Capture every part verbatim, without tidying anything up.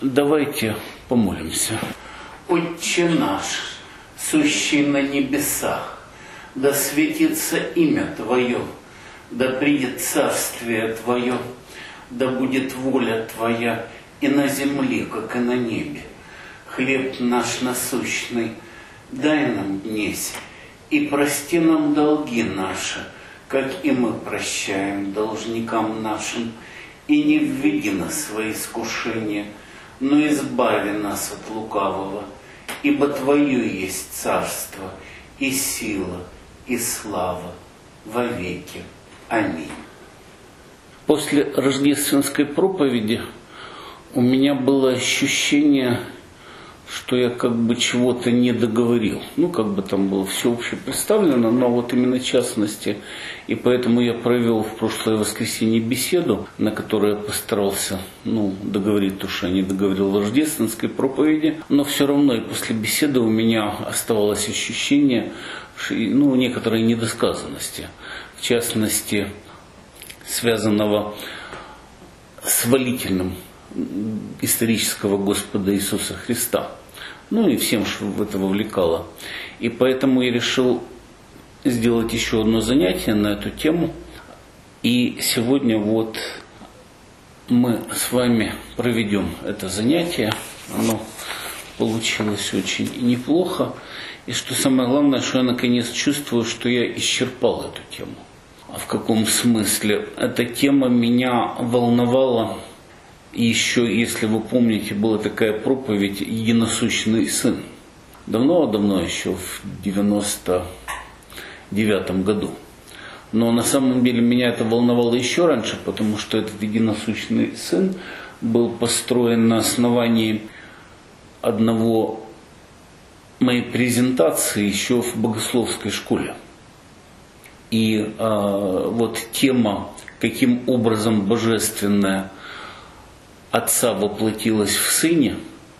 Давайте помолимся. Отче наш, сущий на небесах, да светится имя Твое, да придет царствие Твое, да будет воля Твоя и на земле, как и на небе. Хлеб наш насущный дай нам днесь, и прости нам долги наши, как и мы прощаем должникам нашим, и не введи нас в свои искушения, но избави нас от лукавого, ибо Твое есть царство, и сила, и слава во веки. Аминь. После рождественской проповеди у меня было ощущение, что я как бы чего-то не договорил. Ну, как бы там было все обще представлено, но вот именно частности. И поэтому я провел в прошлое воскресенье беседу, на которой я постарался ну, договорить то, что я не договорил в рождественской проповеди. Но все равно и после беседы у меня оставалось ощущение ну, некоторой недосказанности. В частности, связанного с валительным исторического Господа Иисуса Христа. Ну и всем, что в это вовлекало. И поэтому я решил сделать еще одно занятие на эту тему. И сегодня вот мы с вами проведем это занятие. Оно получилось очень неплохо. И что самое главное, что я наконец чувствую, что я исчерпал эту тему. А в каком смысле? Эта тема меня волновала. И еще, если вы помните, была такая проповедь «Единосущный Сын». Давно-давно, еще в девяносто девятом году. Но на самом деле меня это волновало еще раньше, потому что этот «Единосущный Сын» был построен на основании одного моей презентации еще в богословской школе. И а, вот тема, каким образом божественная Отца воплотилась в Сыне,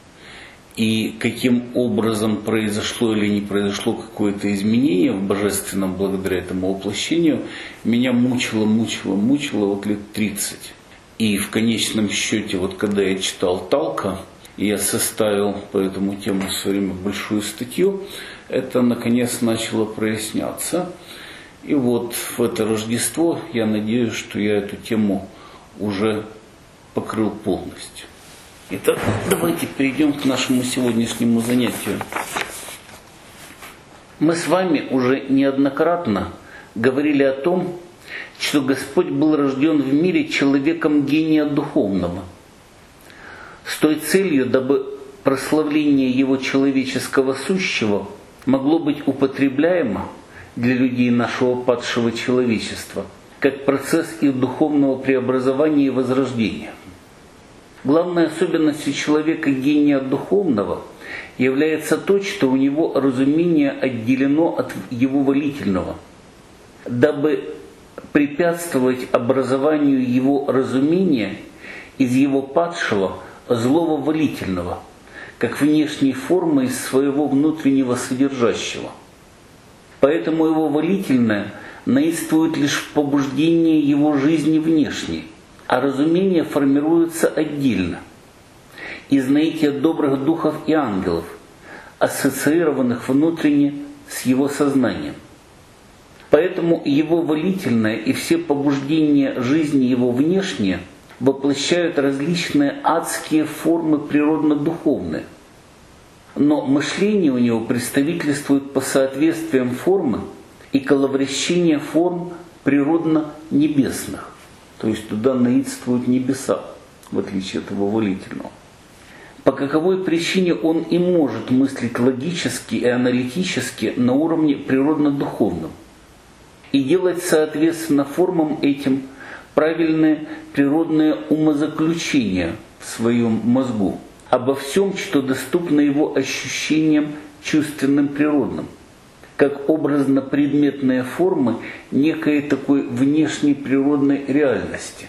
и каким образом произошло или не произошло какое-то изменение в Божественном благодаря этому воплощению, меня мучило, мучило, мучило вот лет тридцать. И в конечном счете, вот когда я читал Талка, я составил по этому тему в свое время большую статью, это наконец начало проясняться. И вот в это Рождество я надеюсь, что я эту тему уже покрыл полностью. Итак, давайте перейдем к нашему сегодняшнему занятию. Мы с вами уже неоднократно говорили о том, что Господь был рожден в мире человеком гения духовного, с той целью, дабы прославление Его человеческого сущего могло быть употребляемо для людей нашего падшего человечества, как процесс их духовного преобразования и возрождения. Главной особенностью человека гения духовного является то, что у него разумение отделено от его волительного, дабы препятствовать образованию его разумения из его падшего злого волительного, как внешней формы из своего внутреннего содержащего. Поэтому его волительное наистствует лишь в побуждении его жизни внешней, а разумение формируется отдельно, из наития добрых духов и ангелов, ассоциированных внутренне с его сознанием. Поэтому его волительное и все побуждения жизни его внешние воплощают различные адские формы природно-духовные. Но мышление у него представительствует по соответствиям формы и коловращение форм природно-небесных. То есть туда наидствуют небеса, в отличие от его волительного. По каковой причине он и может мыслить логически и аналитически на уровне природно-духовном и делать соответственно формам этим правильные природные умозаключения в своем мозгу обо всем, что доступно его ощущениям чувственным природным, как образно-предметные формы некой такой внешней природной реальности.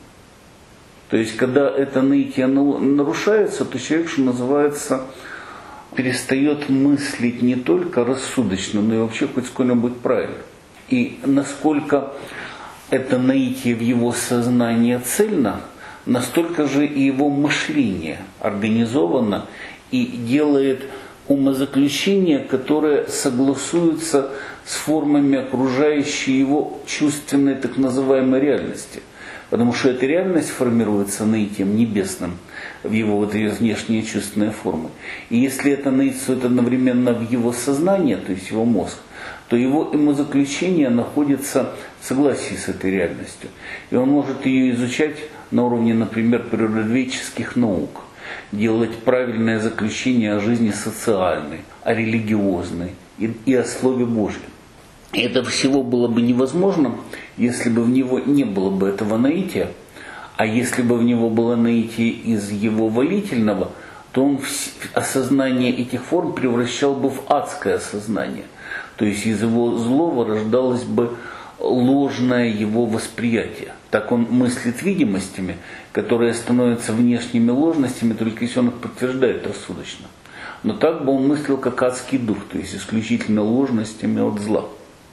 То есть, когда это наитие нарушается, то человек, что называется, перестает мыслить не только рассудочно, но и вообще хоть сколь-нибудь правильно. И насколько это наитие в его сознании цельно, настолько же и его мышление организовано и делает умозаключения, которые согласуются с формами окружающей его чувственной так называемой реальности. Потому что эта реальность формируется наитием небесным в его вот ее внешние чувственные формы. И если это наитствует одновременно в его сознание, то есть его мозг, то его умозаключение находится в согласии с этой реальностью. И он может ее изучать на уровне, например, природоведческих наук, делать правильное заключение о жизни социальной, о религиозной и, и о Слове Божьем. И это всего было бы невозможно, если бы в него не было бы этого наития, а если бы в него было наитие из его волительного, то он осознание этих форм превращал бы в адское осознание. То есть из его злого рождалось бы ложное его восприятие. Так он мыслит видимостями, которые становятся внешними ложностями, только если он их подтверждает рассудочно. Но так бы он мыслил как адский дух, то есть исключительно ложностями от зла.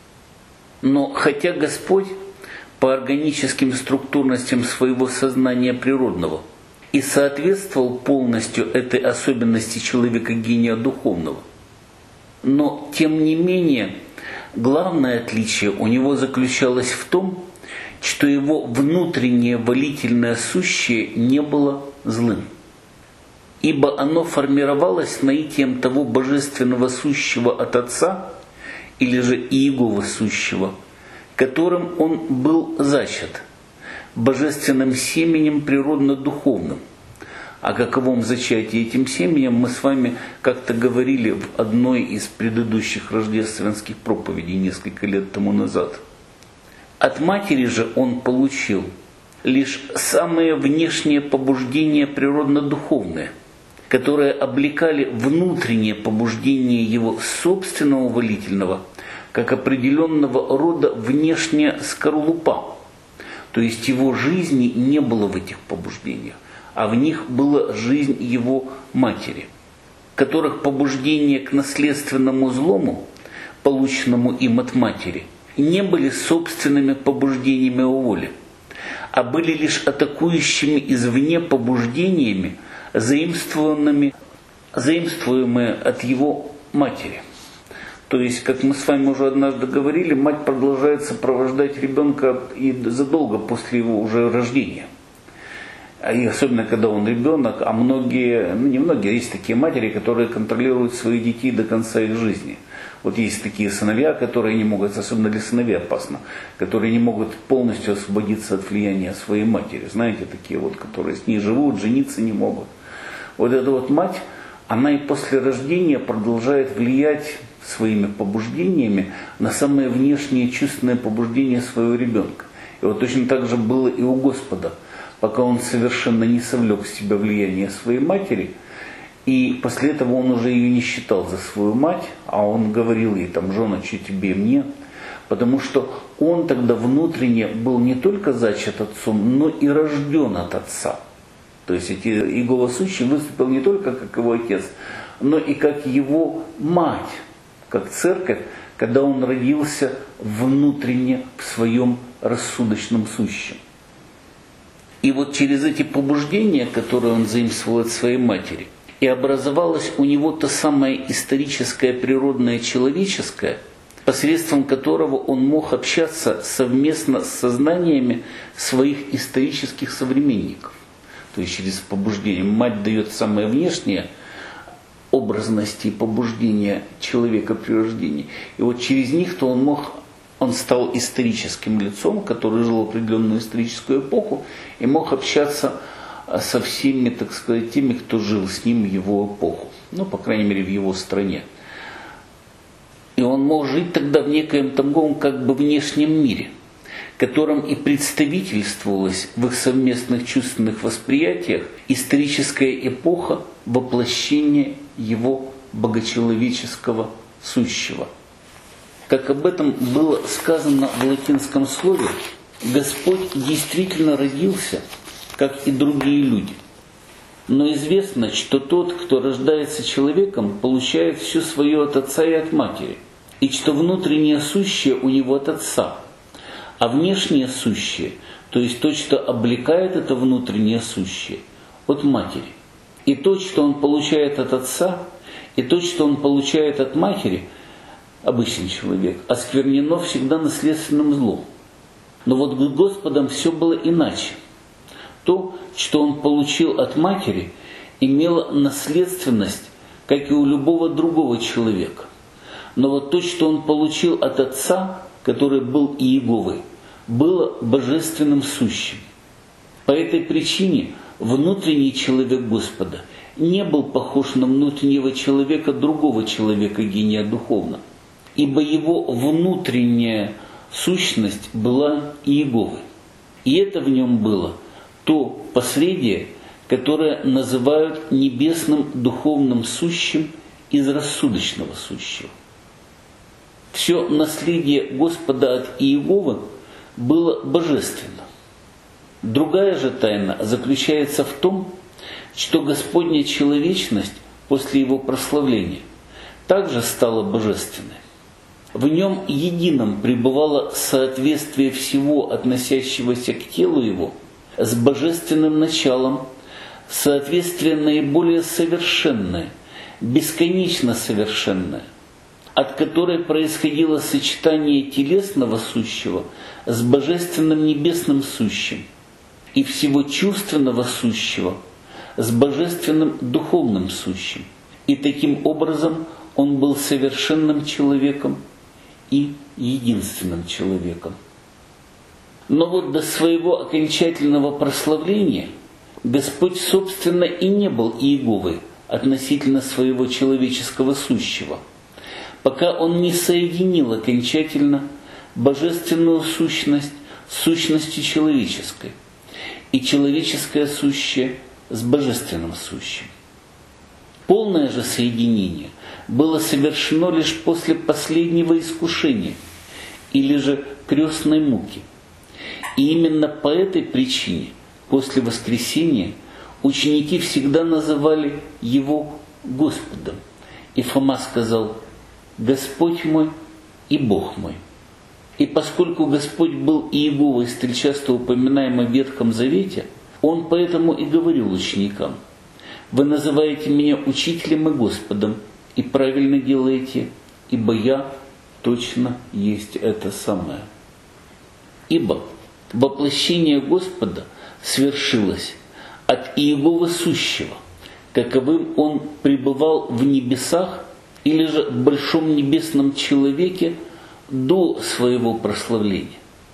Но хотя Господь по органическим структурностям своего сознания природного и соответствовал полностью этой особенности человека гения духовного, но тем не менее главное отличие у него заключалось в том, что его внутреннее волительное сущее не было злым, ибо оно формировалось наитием того божественного сущего от Отца, или же Иегова сущего, которым он был зачат, божественным семенем природно-духовным. О каковом зачатии этим семенем мы с вами как-то говорили в одной из предыдущих рождественских проповедей несколько лет тому назад. От матери же он получил лишь самые внешние побуждения природно-духовные, которые облекали внутреннее побуждение его собственного волительного, как определенного рода внешняя скорлупа. То есть его жизни не было в этих побуждениях, а в них была жизнь его матери, которых побуждения к наследственному злому, полученному им от матери, не были собственными побуждениями его воли, а были лишь атакующими извне побуждениями, заимствованными, заимствуемые от его матери. То есть, как мы с вами уже однажды говорили, мать продолжает сопровождать ребенка и задолго после его уже рождения. И особенно, когда он ребенок, а многие, ну не многие, есть такие матери, которые контролируют своих детей до конца их жизни. Вот есть такие сыновья, которые не могут, особенно для сыновей опасно, которые не могут полностью освободиться от влияния своей матери. Знаете, такие вот, которые с ней живут, жениться не могут. Вот эта вот мать, она и после рождения продолжает влиять своими побуждениями на самые внешние чувственные побуждения своего ребенка. И вот точно так же было и у Господа, пока он совершенно не совлек в себя влияние своей матери, и после этого он уже ее не считал за свою мать, а он говорил ей, там, жена, что тебе мне, потому что он тогда внутренне был не только зачат отцом, но и рожден от отца. То есть Иегова сущий выступил не только как его отец, но и как его мать, как церковь, когда он родился внутренне в своем рассудочном сущем. И вот через эти побуждения, которые он заимствовал от своей матери, и образовалось у него то самое историческое, природное, человеческое, посредством которого он мог общаться совместно с сознаниями своих исторических современников. То есть через побуждение. Мать дает самое внешнее образности и побуждения человека при рождении. И вот через них-то он мог, он стал историческим лицом, который жил в определенную историческую эпоху, и мог общаться со всеми, так сказать, теми, кто жил с ним в его эпоху. Ну, по крайней мере, в его стране. И он мог жить тогда в некоем таком как бы внешнем мире, которым и представительствовалась в их совместных чувственных восприятиях историческая эпоха воплощения его богочеловеческого сущего. Как об этом было сказано в латинском слове, Господь действительно родился, как и другие люди. Но известно, что тот, кто рождается человеком, получает все свое от отца и от матери, и что внутреннее сущее у него от отца, а внешнее сущее то есть то, что облекает это внутреннее сущее, от матери. И то, что он получает от отца, и то, что он получает от матери, обычный человек, осквернено всегда наследственным злом. Но вот с Господом все было иначе. То, что он получил от матери, имело наследственность, как и у любого другого человека. Но вот то, что он получил от отца, который был Иеговой, было божественным сущим. По этой причине внутренний человек Господа не был похож на внутреннего человека другого человека, гения духовно, ибо его внутренняя сущность была Иеговой. И это в нем было то последнее, которое называют небесным духовным сущим из рассудочного сущего. Все наследие Господа от Иеговы было божественно. Другая же тайна заключается в том, что Господня человечность после Его прославления также стала божественной. В нем едином пребывало соответствие всего, относящегося к телу Его, с божественным началом, соответствие наиболее совершенное, бесконечно совершенное, от которой происходило сочетание телесного сущего с божественным небесным сущим и всего чувственного сущего с божественным духовным сущим. И таким образом он был совершенным человеком и единственным человеком. Но вот до своего окончательного прославления Господь, собственно, и не был Иеговой относительно своего человеческого сущего, пока Он не соединил окончательно божественную сущность с сущностью человеческой и человеческое сущее с божественным сущим. Полное же соединение было совершено лишь после последнего искушения или же крестной муки. И именно по этой причине после воскресения ученики всегда называли Его Господом. И Фома сказал: «Господь мой и Бог мой». И поскольку Господь был Иеговой, столь часто упоминаемый в Ветхом Завете, Он поэтому и говорил ученикам: «Вы называете меня учителем и Господом, и правильно делаете, ибо я точно есть это самое». Ибо воплощение Господа свершилось от Иеговы сущего, каковым Он пребывал в небесах или же в большом небесном человеке до своего прославления.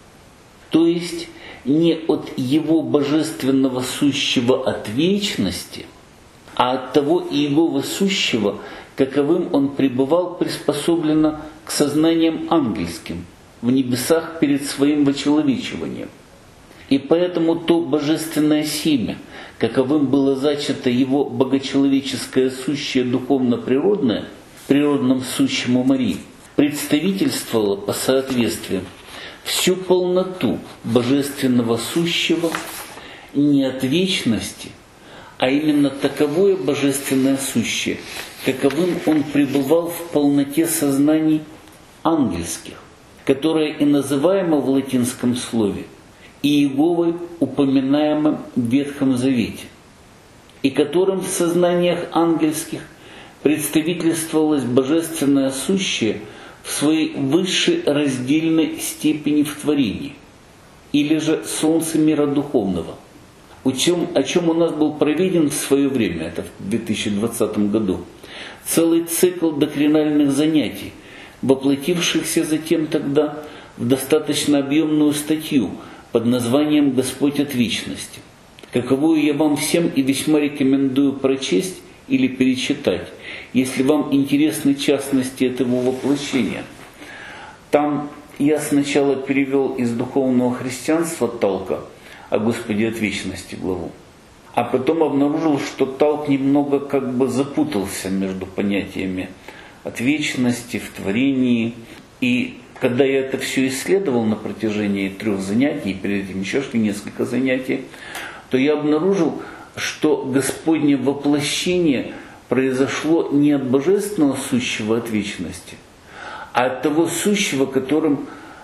То есть не от Его божественного сущего от вечности, а от того Иеговы сущего, каковым Он пребывал приспособленно к сознаниям ангельским в небесах перед своим вочеловечиванием. И поэтому то божественное семя, каковым было зачато Его богочеловеческое сущее духовно-природное, природном сущему Марии, представительствовало по соответствию всю полноту божественного сущего не от вечности, а именно таковое божественное сущее, каковым он пребывал в полноте сознаний ангельских, которое и называемо в латинском слове Иеговой, упоминаемым в Ветхом Завете, и которым в сознаниях ангельских представительствовалось божественное сущее в своей высшей раздельной степени в творении, или же солнце мира духовного, о чем, о чем у нас был проведен в свое время, это в две тысячи двадцатом году, целый цикл доктринальных занятий, воплотившихся затем тогда в достаточно объемную статью под названием «Господь от вечности», каковую я вам всем и весьма рекомендую прочесть или перечитать, если вам интересны частности этого воплощения. Там я сначала перевел из духовного христианства Талка о Господе от вечности главу, а потом обнаружил, что Талк немного как бы запутался между понятиями от вечности в творении. И когда я это все исследовал на протяжении трех занятий, и перед этим еще несколько занятий, то я обнаружил, что Господне воплощение произошло не от божественного сущего от вечности, а от того сущего, которым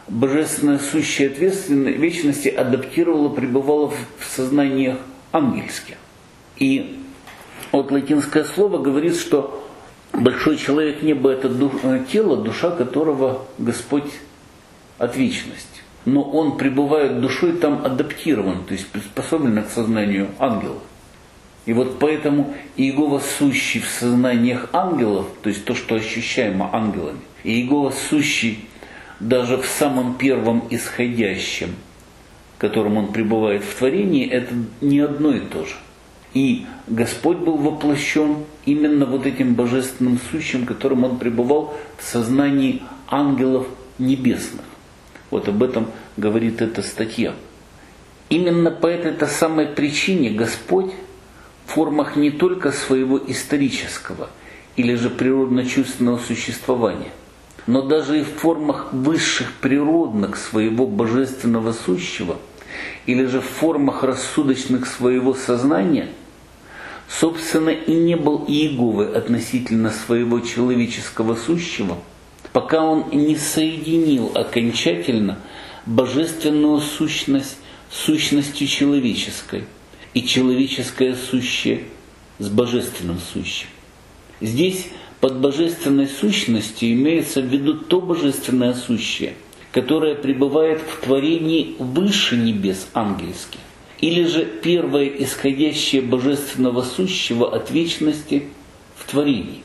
божественная сущая ответственность вечности адаптировала, пребывала в сознаниях ангельских. И вот латинское слово говорит, что большой человек неба – это дух, тело, душа которого Господь от вечности. Но он пребывает душой там адаптирован, то есть приспособлен к сознанию ангелов. И вот поэтому Иегова сущий в сознаниях ангелов, то есть то, что ощущаемо ангелами, и Иегова сущий даже в самом первом исходящем, в котором он пребывает в творении, это не одно и то же. И Господь был воплощен именно вот этим божественным сущим, которым он пребывал в сознании ангелов небесных. Вот об этом говорит эта статья. Именно по этой-то самой причине Господь в формах не только своего исторического или же природно-чувственного существования, но даже и в формах высших природных своего божественного сущего или же в формах рассудочных своего сознания, собственно, и не был Иеговой относительно своего человеческого сущего, пока он не соединил окончательно божественную сущность с сущностью человеческой и человеческое сущее с божественным сущим. Здесь под божественной сущностью имеется в виду то божественное сущее, которое пребывает в творении выше небес ангельских, или же первое исходящее божественного сущего от вечности в творении,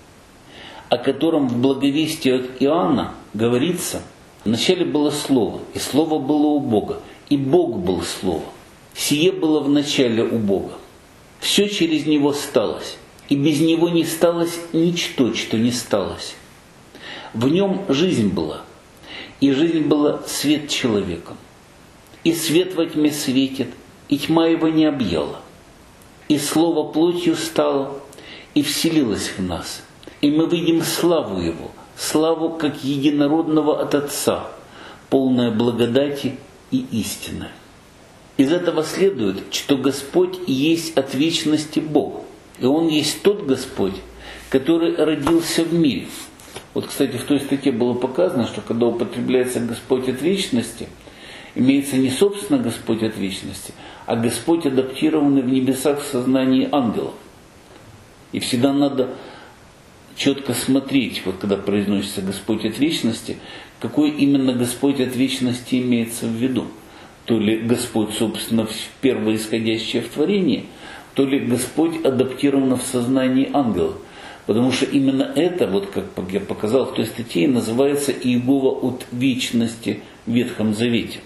о котором в благовестии от Иоанна говорится: «Вначале было Слово, и Слово было у Бога, и Бог был Слово. Сие было в начале у Бога. Все через Него сталось, и без Него не сталось ничто, что не сталось. В Нем жизнь была, и жизнь была свет человеком. И свет во тьме светит, и тьма его не объяла. И Слово плотью стало, и вселилось в нас. И мы видим славу Его, славу как единородного от Отца, полная благодати и истины». Из этого следует, что Господь есть от вечности Бог, и Он есть тот Господь, который родился в мире. Вот, кстати, в той статье было показано, что когда употребляется Господь от вечности, имеется не собственно Господь от вечности, а Господь, адаптированный в небесах в сознании ангелов. И всегда надо четко смотреть, вот когда произносится Господь от вечности, какой именно Господь от вечности имеется в виду. То ли Господь, собственно, первое исходящее в творении, то ли Господь адаптирован в сознании ангелов. Потому что именно это, вот как я показал в той статье, называется Иегова от вечности в Ветхом Завете.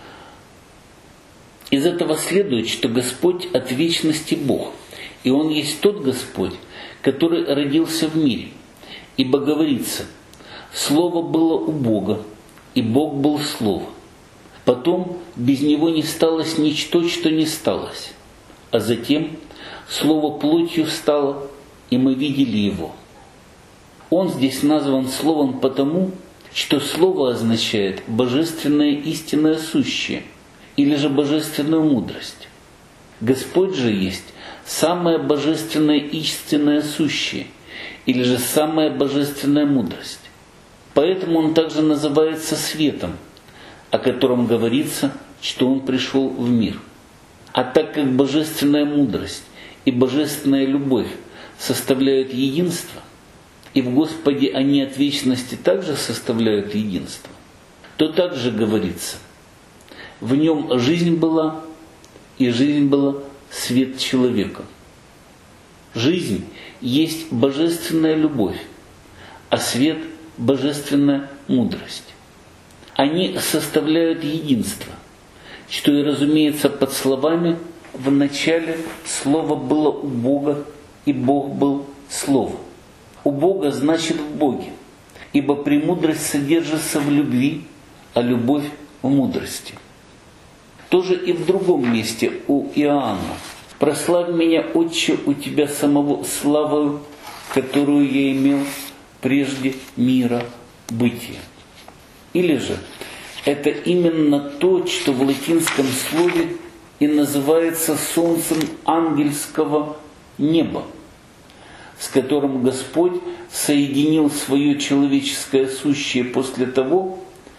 Из этого следует, что Господь от вечности Бог, и Он есть тот Господь, который родился в мире. Ибо говорится: «Слово было у Бога, и Бог был Слово. Потом без Него не сталось ничто, что не сталось. А затем Слово плотью стало, и мы видели Его». Он здесь назван Словом потому, что Слово означает божественное истинное сущее, или же божественную мудрость. Господь же есть самое божественное истинное сущее, или же самая божественная мудрость. Поэтому Он также называется светом, о котором говорится, что Он пришел в мир. А так как божественная мудрость и божественная любовь составляют единство, и в Господе они от вечности также составляют единство, то также говорится: «В Нем жизнь была, и жизнь была свет человека». Жизнь есть божественная любовь, а свет – божественная мудрость. Они составляют единство, что и разумеется под словами: «В начале Слово было у Бога, и Бог был Слово». У Бога значит в Боге, ибо премудрость содержится в любви, а любовь в мудрости. Тоже и в другом месте у Иоанна: «Прославь меня, Отче, у Тебя самого славою, которую я имел прежде мира бытия». Или же это именно то, что в латинском слове и называется солнцем ангельского неба, с которым Господь соединил свое человеческое сущее после того,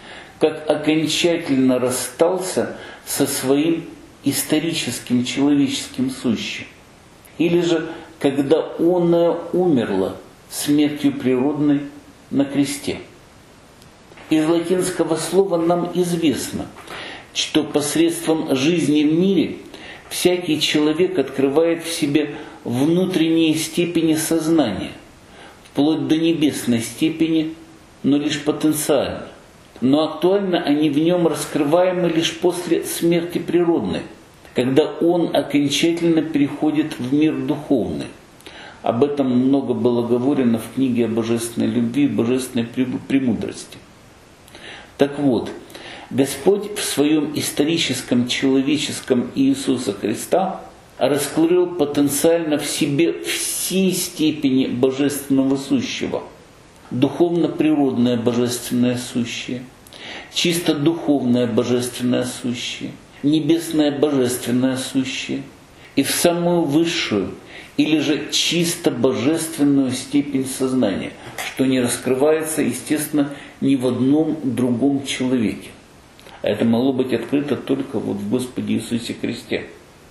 как окончательно расстался со своим историческим человеческим сущим. Или же, когда оное умерло смертью природной на кресте. Из латинского слова нам известно, что посредством жизни в мире всякий человек открывает в себе внутренние степени сознания, вплоть до небесной степени, но лишь потенциально. Но актуально они в нем раскрываемы лишь после смерти природной, когда он окончательно переходит в мир духовный. Об этом много было говорено в книге о божественной любви и божественной премудрости. Так вот, Господь в своем историческом человеческом Иисуса Христа раскрыл потенциально в себе все степени божественного сущего. Духовно-природное божественное сущее, чисто духовное божественное сущее, небесное божественное сущее и в самую высшую или же чисто божественную степень сознания, что не раскрывается, естественно, ни в одном другом человеке. А это могло быть открыто только вот в Господе Иисусе Христе.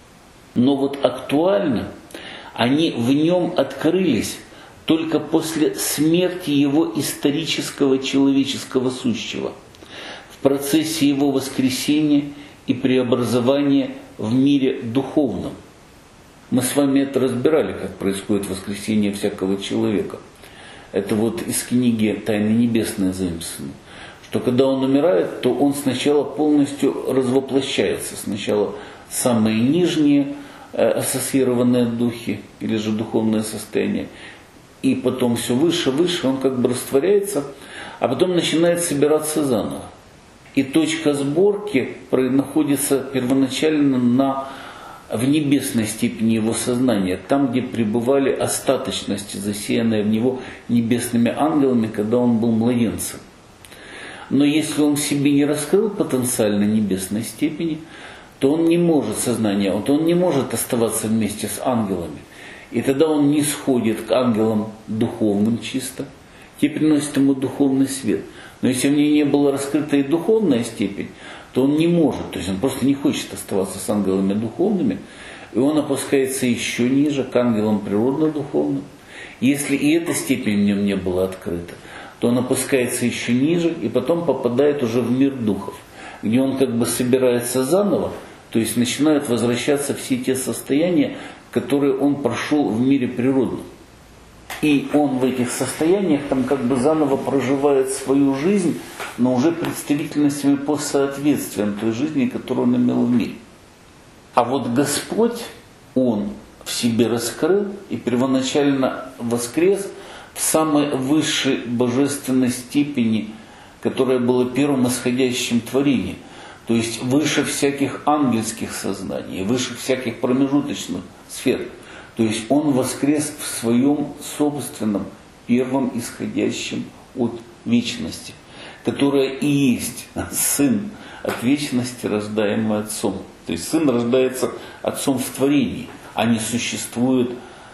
Но вот актуально они в нем открылись только после смерти его исторического человеческого сущего, в процессе его воскресения и преобразования в мире духовном. Мы с вами это разбирали, как происходит воскресение всякого человека. Это вот из книги «Тайны небесные» заимствовано. Что когда он умирает, то он сначала полностью развоплощается. Сначала самые нижние э, ассоциированные духи или же духовное состояние. И потом все выше, выше, он как бы растворяется, а потом начинает собираться заново. И точка сборки находится первоначально на, в небесной степени его сознания, там, где пребывали остаточности, засеянные в него небесными ангелами, когда он был младенцем. Но если он в себе не раскрыл потенциально небесной степени, то он не может сознание, то он не может оставаться вместе с ангелами. И тогда он не сходит к ангелам духовным чисто, те приносят ему духовный свет. Но если в ней не была раскрыта и духовная степень, то он не может, то есть он просто не хочет оставаться с ангелами духовными, и он опускается еще ниже, к ангелам природно-духовным. Если и эта степень в нем не была открыта, то он опускается еще ниже и потом попадает уже в мир духов, где он как бы собирается заново, то есть начинают возвращаться все те состояния, которые он прошел в мире природном. И он в этих состояниях там как бы заново проживает свою жизнь, но уже представительность свою по соответствиям той жизни, которую он имел в мире. А вот Господь, Он в себе раскрыл и первоначально воскрес в самой высшей божественной степени, которая была первым исходящим творением. То есть выше всяких ангельских сознаний, выше всяких промежуточных сфер. То есть Он воскрес в своем собственном первом исходящем от вечности, которая и есть Сын от вечности, рождаемый Отцом. То есть Сын рождается Отцом в творении, а не существует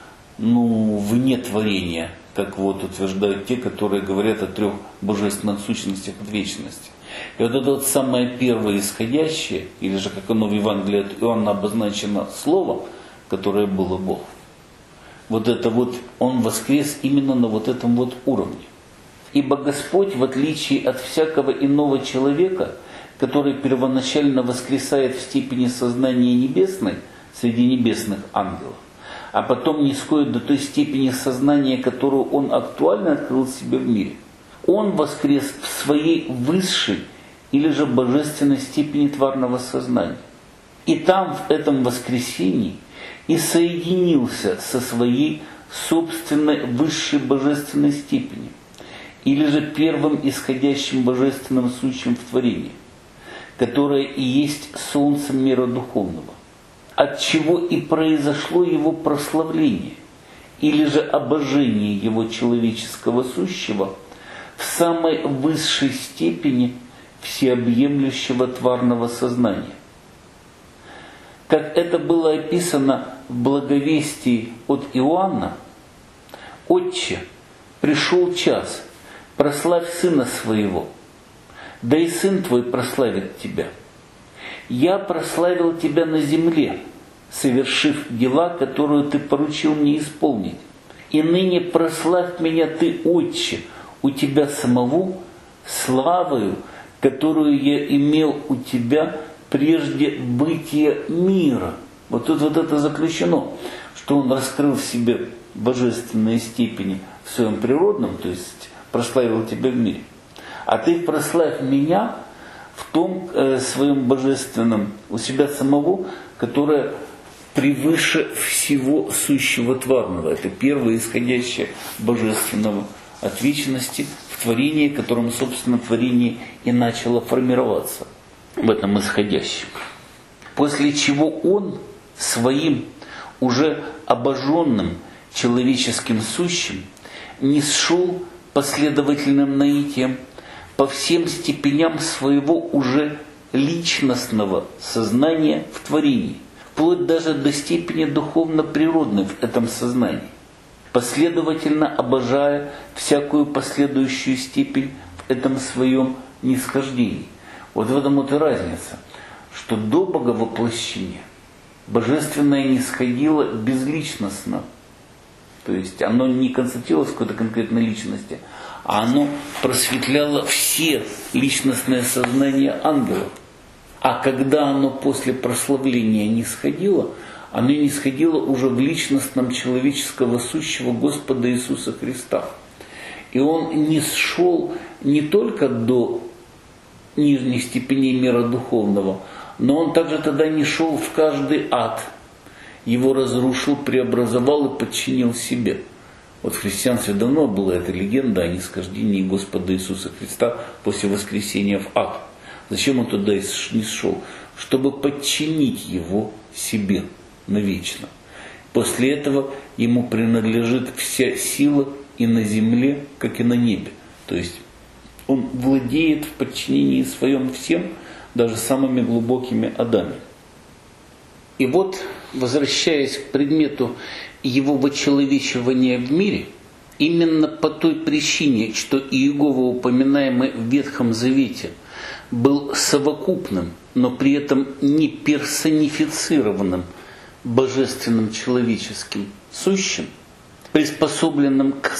ну, вне творения, как вот утверждают те, которые говорят о трех божественных сущностях от вечности. И вот это вот самое первое исходящее, или же как оно в Евангелии от Иоанна обозначено слово, которое было Бог. Вот это вот, Он воскрес именно на вот этом вот уровне. Ибо Господь, в отличие от всякого иного человека, который первоначально воскресает в степени сознания небесной среди небесных ангелов, а потом нисходит до той степени сознания, которую Он актуально открыл себе в мире, Он воскрес в своей высшей или же божественной степени тварного сознания. И там, в этом воскресении, и соединился со своей собственной высшей божественной степенью, или же первым исходящим божественным сущим в творении, которое и есть солнцем мира духовного, от чего и произошло его прославление, или же обожение его человеческого сущего в самой высшей степени всеобъемлющего тварного сознания. Как это было описано в благовестии от Иоанна: «Отче, пришел час, прославь Сына Своего, да и Сын Твой прославит Тебя. Я прославил Тебя на земле, совершив дела, которые Ты поручил мне исполнить. И ныне прославь меня Ты, Отче, у Тебя самого, славою, которую я имел у Тебя прежде бытия мира». Вот тут вот это заключено, что Он раскрыл в себе божественные степени в своем природном, то есть прославил Тебя в мире. А Ты прославь меня в том э, своем божественном, у себя самого, которое превыше всего сущего тварного. Это первое исходящее божественного от вечности в творении, которым, собственно, творение и начало формироваться в этом исходящем. После чего Он своим уже обожженным человеческим сущим нисшел последовательным наитием по всем степеням своего уже личностного сознания в творении, вплоть даже до степени духовно-природной в этом сознании, последовательно обожая всякую последующую степень в этом своем нисхождении. Вот в этом вот и разница, что до боговоплощения божественное нисходило безличностно, то есть оно не констатировалось в какой-то конкретной личности, а оно просветляло все личностное сознание ангелов. А когда оно после прославления нисходило, оно нисходило уже в личностном человеческого сущего Господа Иисуса Христа. И Он нисшел не только до нижних степеней мира духовного, но Он также тогда не шел в каждый ад. Его разрушил, преобразовал и подчинил себе. Вот в христианстве давно была эта легенда о нисхождении Господа Иисуса Христа после воскресения в ад. Зачем Он туда не шел? Чтобы подчинить Его себе навечно. После этого Ему принадлежит вся сила и на земле, как и на небе. То есть Он владеет в подчинении своем всем, даже самыми глубокими адами. И вот, возвращаясь к предмету Его вочеловечивания в мире, именно по той причине, что Иегова, упоминаемый в Ветхом Завете, был совокупным, но при этом не персонифицированным божественным человеческим сущим, приспособленным к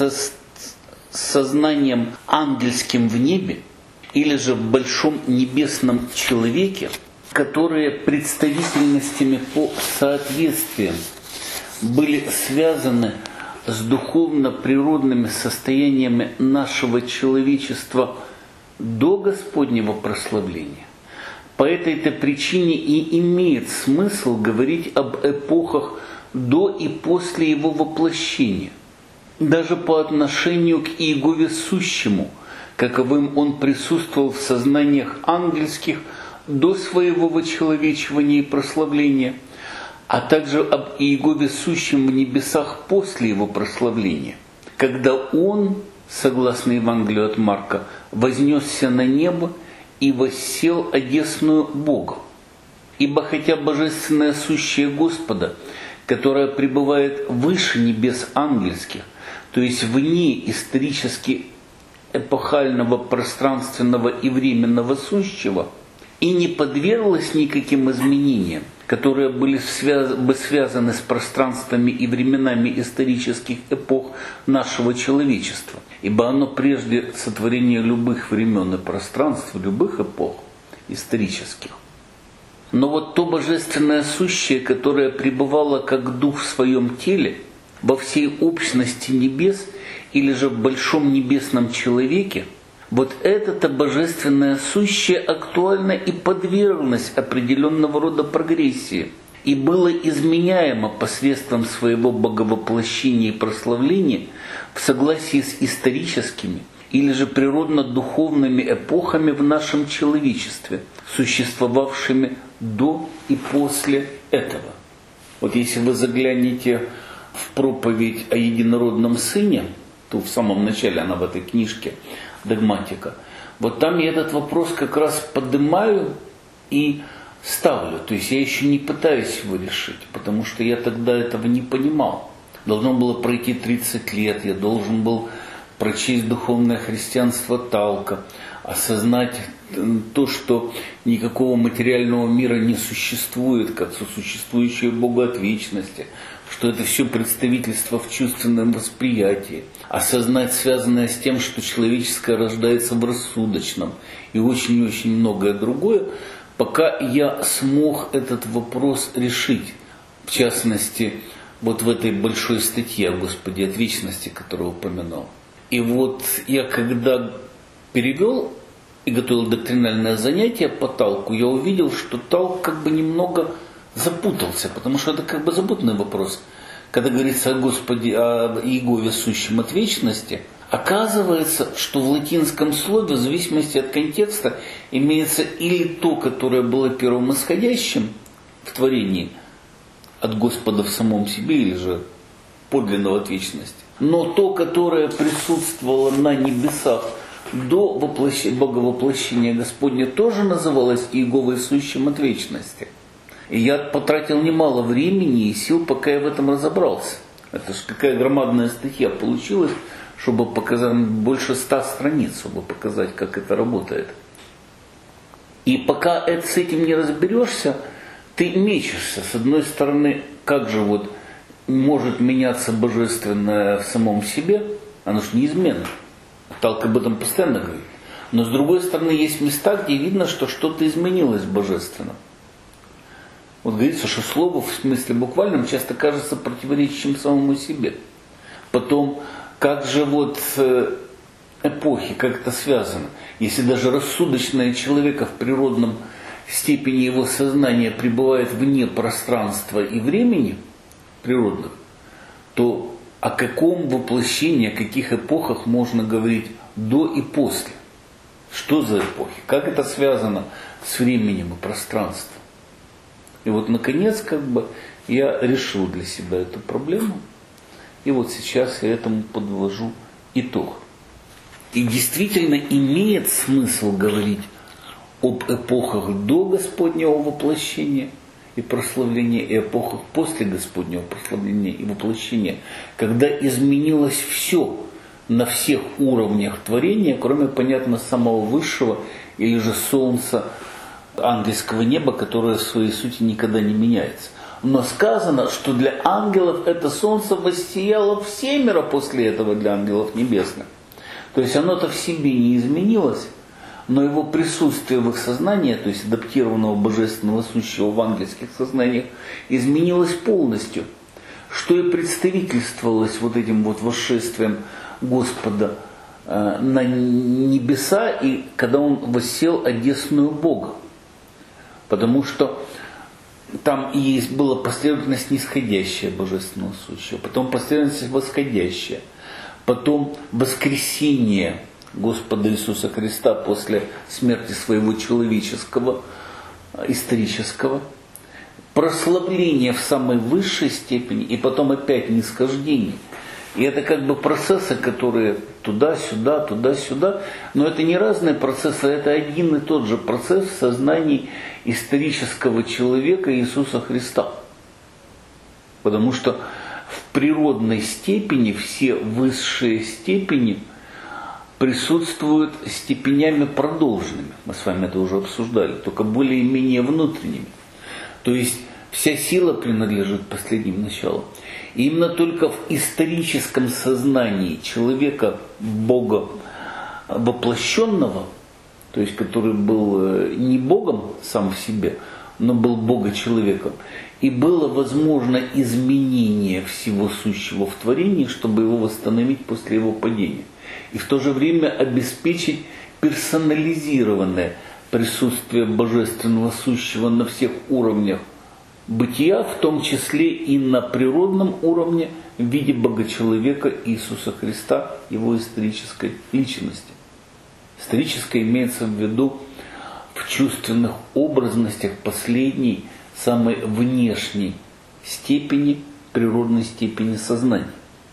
сознанием ангельским в небе, или же в большом небесном человеке, которые представительностями по соответствиям были связаны с духовно-природными состояниями нашего человечества до Господнего прославления. По этой-то причине и имеет смысл говорить об эпохах до и после Его воплощения, даже по отношению к Иегове Сущему, каковым Он присутствовал в сознаниях ангельских до своего вочеловечивания и прославления, а также об Иегове Сущем в небесах после Его прославления, когда Он, согласно Евангелию от Марка, вознесся на небо и воссел одесную Бога. Ибо хотя божественное сущее Господа, которое пребывает выше небес ангельских, то есть вне исторически эпохального пространственного и временного сущего, и не подверглось никаким изменениям, которые были бы связаны с пространствами и временами исторических эпох нашего человечества, ибо оно прежде сотворения любых времен и пространств, любых эпох исторических. Но вот то божественное сущее, которое пребывало как дух в своем теле, во всей общности небес или же в большом небесном человеке, вот это-то божественное сущее актуально и подверглось определенного рода прогрессии и было изменяемо посредством своего боговоплощения и прославления в согласии с историческими или же природно-духовными эпохами в нашем человечестве, существовавшими до и после этого. Вот если вы заглянете в проповедь о единородном Сыне, то в самом начале она в этой книжке «Догматика», вот там я этот вопрос как раз поднимаю и ставлю. То есть я еще не пытаюсь его решить, потому что я тогда этого не понимал. Должно было пройти тридцать лет, я должен был прочесть духовное христианство Талка, осознать то, что никакого материального мира не существует, как сосуществующее Богу от вечности, что это все представительство в чувственном восприятии, осознать связанное с тем, что человеческое рождается в рассудочном и очень-очень многое другое, пока я смог этот вопрос решить, в частности, вот в этой большой статье о Господе от вечности, которую упоминал. И вот я когда перевел и готовил доктринальное занятие по Талку, я увидел, что Талк как бы немного запутался, потому что это как бы запутанный вопрос. Когда говорится о Господе, о Иегове сущем от вечности, оказывается, что в латинском слове, в зависимости от контекста, имеется или то, которое было первым исходящим в творении от Господа в самом себе, или же подлинного от вечности, но то, которое присутствовало на небесах до воплощ... боговоплощения Господня, тоже называлось Иеговой сущим от вечности. И я потратил немало времени и сил, пока я в этом разобрался. Это же какая громадная статья получилась, чтобы показать больше ста страниц, чтобы показать, как это работает. И пока это, с этим не разберешься, ты мечешься. С одной стороны, как же вот может меняться божественное в самом себе, оно же неизменно. Талк об этом постоянно говорит. Но с другой стороны, есть места, где видно, что что-то изменилось в божественном. Вот говорится, что слово в смысле буквальном часто кажется противоречащим самому себе. Потом, как же вот эпохи, как это связано? Если даже рассудочное человека в природном степени его сознания пребывает вне пространства и времени природных, то о каком воплощении, о каких эпохах можно говорить до и после? Что за эпохи? Как это связано с временем и пространством? И вот, наконец, как бы я решил для себя эту проблему. И вот сейчас я этому подвожу итог. И действительно имеет смысл говорить об эпохах до Господнего воплощения и прославления, и эпохах после Господнего прославления и воплощения, когда изменилось все на всех уровнях творения, кроме, понятно, самого высшего, или же солнца, ангельского неба, которое в своей сути никогда не меняется. Но сказано, что для ангелов это солнце воссияло всемеро после этого для ангелов небесных. То есть оно-то в себе не изменилось, но его присутствие в их сознании, то есть адаптированного божественного сущего в ангельских сознаниях, изменилось полностью, что и представительствовалось вот этим вот восшествием Господа э, на небеса, и когда он воссел одесную Бога. Потому что там и есть была последовательность нисходящая божественного сущего, потом последовательность восходящая, потом воскресение Господа Иисуса Христа после смерти своего человеческого, исторического, прославление в самой высшей степени и потом опять нисхождение. И это как бы процессы, которые туда-сюда, туда-сюда, но это не разные процессы, это один и тот же процесс в сознании исторического человека Иисуса Христа. Потому что в природной степени все высшие степени присутствуют степенями продолженными. Мы с вами это уже обсуждали, только более-менее внутренними. То есть вся сила принадлежит последним началам. И именно только в историческом сознании человека, Бога воплощенного, то есть который был не Богом сам в себе, но был Бога-человеком, и было возможно изменение всего сущего в творении, чтобы его восстановить после его падения. И в то же время обеспечить персонализированное присутствие божественного сущего на всех уровнях бытия, в том числе и на природном уровне в виде Бога-человека Иисуса Христа, его исторической личности. Историческое имеется в виду в чувственных образностях последней, самой внешней степени, природной степени сознания.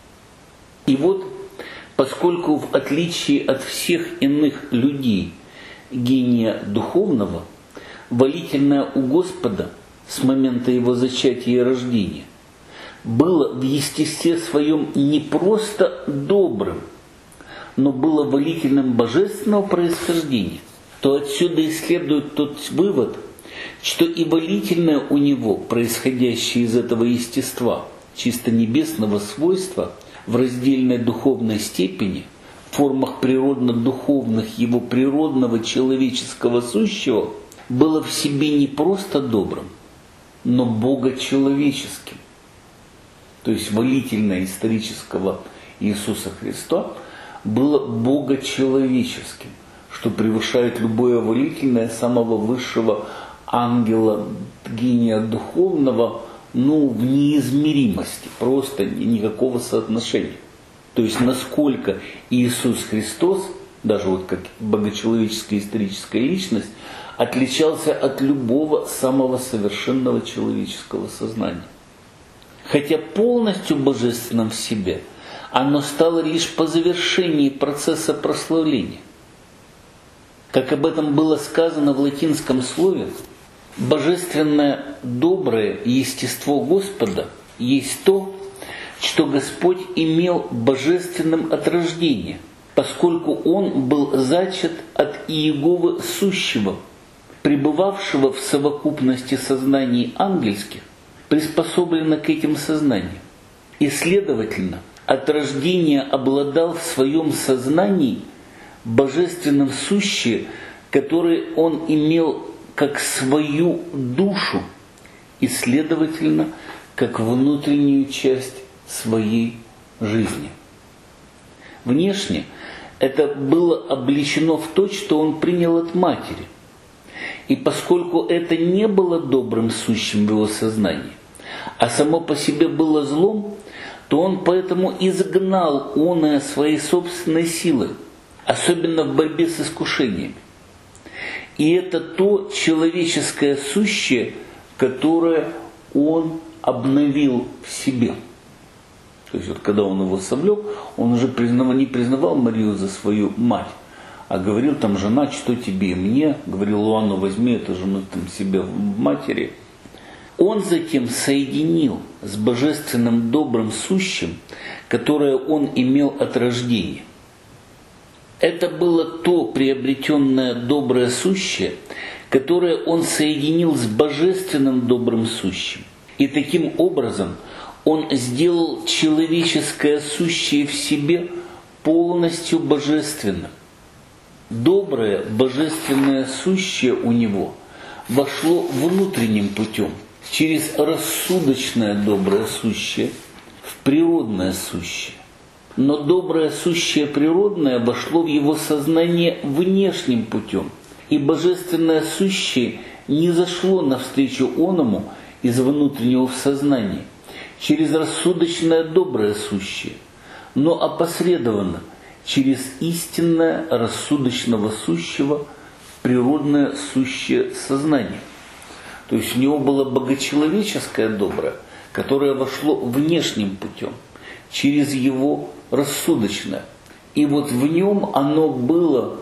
И вот, поскольку в отличие от всех иных людей гения духовного, волительное у Господа с момента его зачатия и рождения было в естестве своем не просто добрым, но было волительным божественного происхождения, то отсюда и следует тот вывод, что и волительное у него, происходящее из этого естества, чисто небесного свойства, в раздельной духовной степени, в формах природно-духовных его природного человеческого сущего, было в себе не просто добрым, но богочеловеческим. То есть волительное исторического Иисуса Христа было богочеловеческим, что превышает любое волительное самого высшего ангела, гения духовного, ну, в неизмеримости, просто никакого соотношения. То есть насколько Иисус Христос, даже вот как богочеловеческая историческая личность, отличался от любого самого совершенного человеческого сознания. Хотя полностью божественным в себе, оно стало лишь по завершении процесса прославления. Как об этом было сказано в латинском слове, божественное доброе естество Господа есть то, что Господь имел божественным от рождения, поскольку Он был зачат от Иеговы сущего, пребывавшего в совокупности сознаний ангельских, приспособлено к этим сознаниям. И, следовательно, от рождения обладал в своем сознании божественным сущее, которое он имел как свою душу и, следовательно, как внутреннюю часть своей жизни. Внешне это было облечено в то, что он принял от матери. И поскольку это не было добрым сущим в его сознании, а само по себе было злом, то он поэтому изгнал оное своей собственной силой, особенно в борьбе с искушениями. И это то человеческое сущее, которое он обновил в себе. То есть вот когда он его совлек, он уже признавал, не признавал Марию за свою мать, а говорил там: жена, что тебе и мне, говорил Луану, возьми эту жену там себе в матери. Он затем соединил с божественным добрым сущим, которое он имел от рождения. Это было то приобретенное доброе сущее, которое он соединил с божественным добрым сущим. И таким образом он сделал человеческое сущее в себе полностью божественным. Доброе божественное сущее у него вошло внутренним путем, через рассудочное доброе сущее в природное сущее. Но доброе сущее природное вошло в его сознание внешним путем, и божественное сущее не зашло навстречу оному из внутреннего в сознание, через рассудочное доброе сущее, но опосредованно через истинное рассудочного сущего природное сущее сознание. То есть у него было богочеловеческое доброе, которое вошло внешним путем, через его рассудочное. И вот в нем оно было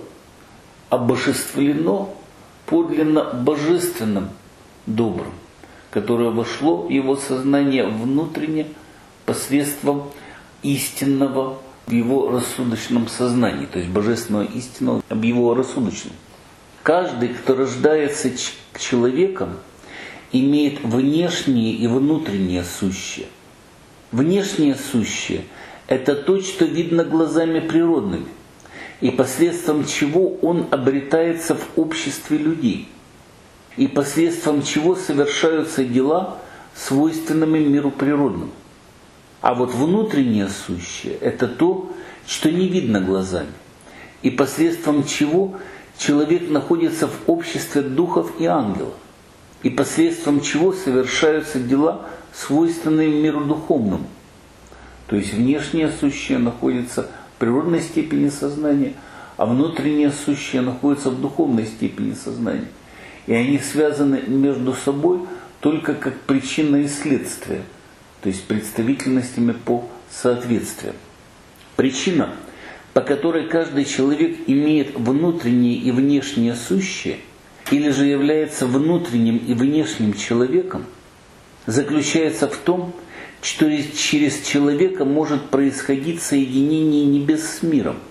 обожествлено подлинно божественным добрым, которое вошло в его сознание внутренне посредством истинного в его рассудочном сознании, то есть божественного истинного в его рассудочном. Каждый, кто рождается человеком, имеет внешнее и внутреннее сущее. Внешнее сущее – это то, что видно глазами природными, и посредством чего он обретается в обществе людей, и посредством чего совершаются дела, свойственными миру природному. А вот внутреннее сущее – это то, что не видно глазами, и посредством чего человек находится в обществе духов и ангелов, и посредством чего совершаются дела, свойственные миру духовному. То есть внешнее сущее находится в природной степени сознания, а внутреннее сущее находится в духовной степени сознания. И они связаны между собой только как причина и следствие, то есть представительностями по соответствию. Причина, по которой каждый человек имеет внутреннее и внешнее сущее, или же является внутренним и внешним человеком, заключается в том, что через человека может происходить соединение небес с миром,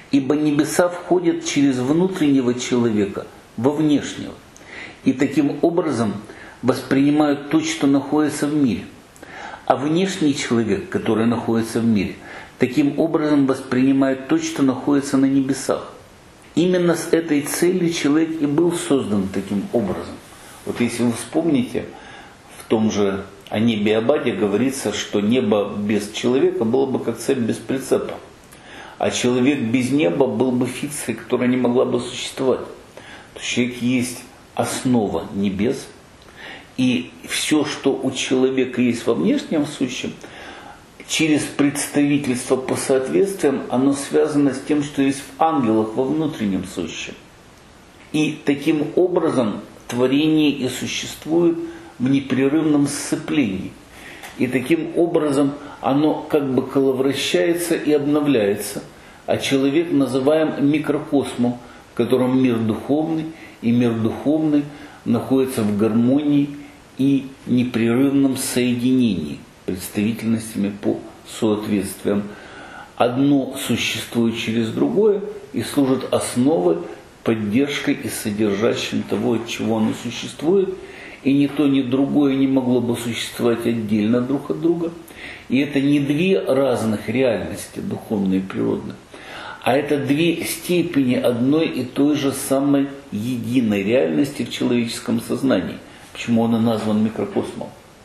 Ибо небеса входят через внутреннего человека во внешнего, и таким образом воспринимают то, что находится в мире. А внешний человек, который находится в мире, таким образом воспринимает то, что находится на небесах. Именно с этой целью человек и был создан таким образом. Вот если вы вспомните, в том же о небе и об аде говорится, что небо без человека было бы как цепь без прицепа. А человек без неба был бы фикцией, которая не могла бы существовать. То есть человек есть основа небес, и все, что у человека есть во внешнем сущем, через представительство по соответствиям, оно связано с тем, что есть в ангелах во внутреннем сущем. И таким образом творение и существует в непрерывном сцеплении. И таким образом оно как бы коловращается и обновляется, а человек называем микрокосмом, в котором мир духовный и мир духовный находятся в гармонии и непрерывном соединении представительностями по соответствиям. Одно существует через другое и служит основой, поддержкой и содержащим того, от чего оно существует. И ни то, ни другое не могло бы существовать отдельно друг от друга. И это не две разных реальности, духовной и природной, а это две степени одной и той же самой единой реальности в человеческом сознании. Почему он и назван микрокосмом?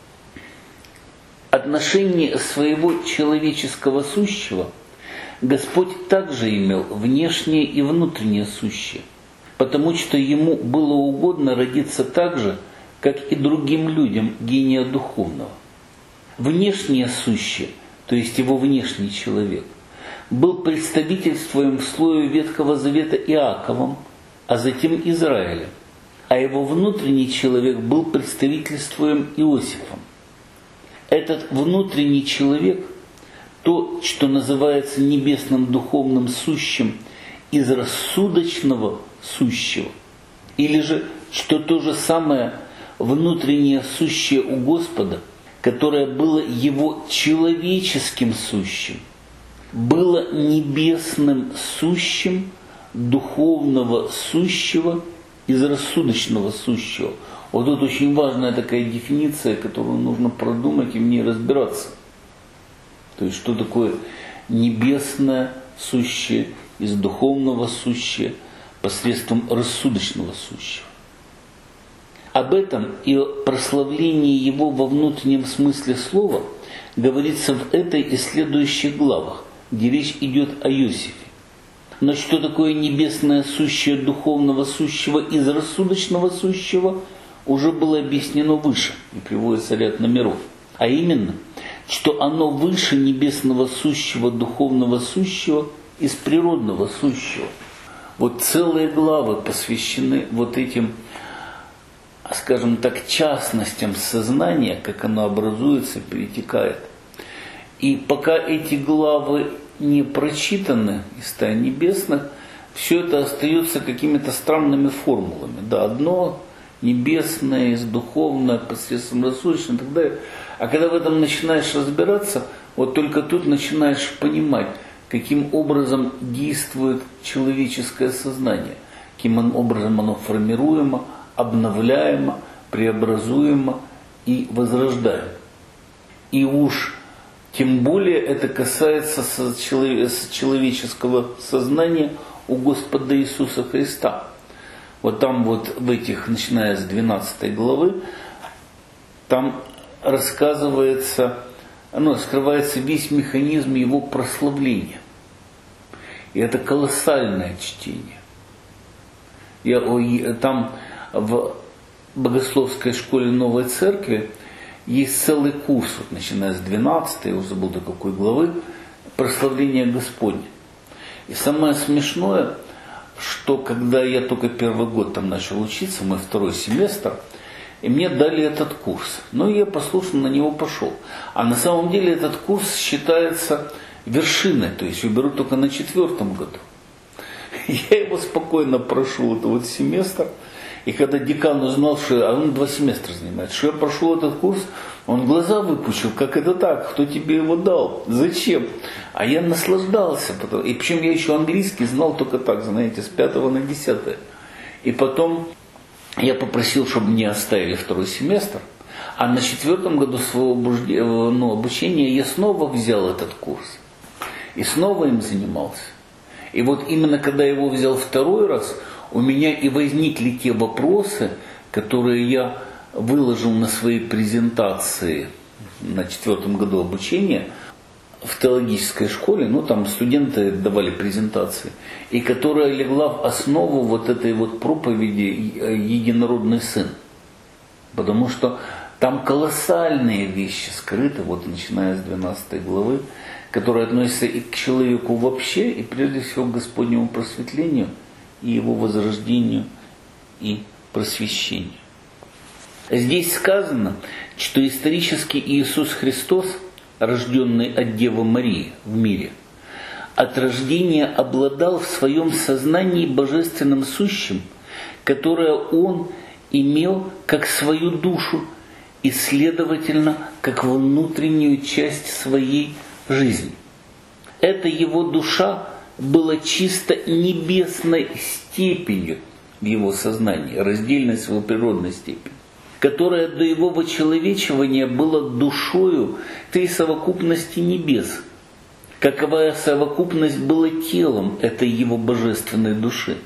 Отношение своего человеческого сущего Господь также имел внешнее и внутреннее сущее, потому что Ему было угодно родиться так же, как и другим людям гения духовного. Внешнее сущее, то есть его внешний человек, был представительствуем в слое Ветхого Завета Иаковом, а затем Израилем, а его внутренний человек был представительствуем Иосифом. Этот внутренний человек, то, что называется небесным духовным сущим из рассудочного сущего, или же, что то же самое внутреннее сущее у Господа, которое было его человеческим сущим, было небесным сущим духовного сущего из рассудочного сущего. Вот тут очень важная такая дефиниция, которую нужно продумать и в ней разбираться. То есть, что такое небесное сущее из духовного сущего посредством рассудочного сущего. Об этом и о прославлении его во внутреннем смысле слова говорится в этой и следующих главах, где речь идет о Иосифе. Но что такое небесное сущее духовного сущего из рассудочного сущего, уже было объяснено выше, и приводится ряд номеров. А именно, что оно выше небесного сущего духовного сущего из природного сущего. Вот целые главы посвящены вот этим, скажем так, частностям сознания, как оно образуется, перетекает. И пока эти главы не прочитаны из тайн небесных, все это остается какими-то странными формулами. Да, одно небесное, из духовное, посредством рассудочного и так далее. А когда в этом начинаешь разбираться, вот только тут начинаешь понимать, каким образом действует человеческое сознание, каким образом оно формируемо, обновляемо, преобразуемо и возрождаемо. И уж тем более это касается человеческого сознания у Господа Иисуса Христа. Вот там вот в этих, начиная с двенадцатой главы, там рассказывается, ну, раскрывается весь механизм его прославления. И это колоссальное чтение. Я, там в богословской школе Новой Церкви есть целый курс, вот, начиная с двенадцатой, я уже забыл до какой главы, прославление Господне. И самое смешное, что когда я только первый год там начал учиться, мой второй семестр, и мне дали этот курс. Ну, и я послушно на него пошел. А на самом деле этот курс считается вершиной, то есть его берут только на четвертом году. Я его спокойно прошел, это вот семестр, И когда декан узнал, что а он два семестра занимает, что я прошел этот курс, он глаза выпучил, как это так, кто тебе его дал, зачем? А я наслаждался, и причем я еще английский знал только так, знаете, с пятого на десятое. И потом я попросил, чтобы мне оставили второй семестр, а на четвертом году своего ну, обучения я снова взял этот курс и снова им занимался. И вот именно когда я его взял второй раз, у меня и возникли те вопросы, которые я выложил на своей презентации на четвертом году обучения в теологической школе, ну там студенты давали презентации, и которая легла в основу вот этой вот проповеди «Единородный Сын». Потому что там колоссальные вещи скрыты, вот начиная с двенадцатой главы, которые относятся и к человеку вообще, и прежде всего к Господнему просветлению, и его возрождению, и просвещению. Здесь сказано, что исторически Иисус Христос, рожденный от Девы Марии в мире, от рождения обладал в своем сознании божественным сущим, которое Он имел как свою душу и, следовательно, как внутреннюю часть своей жизни. Эта Его душа была чисто небесной степенью в Его сознании, раздельной своей природной степени, которая до Его вочеловечивания была душою той совокупности небес, каковая совокупность была телом этой Его божественной души,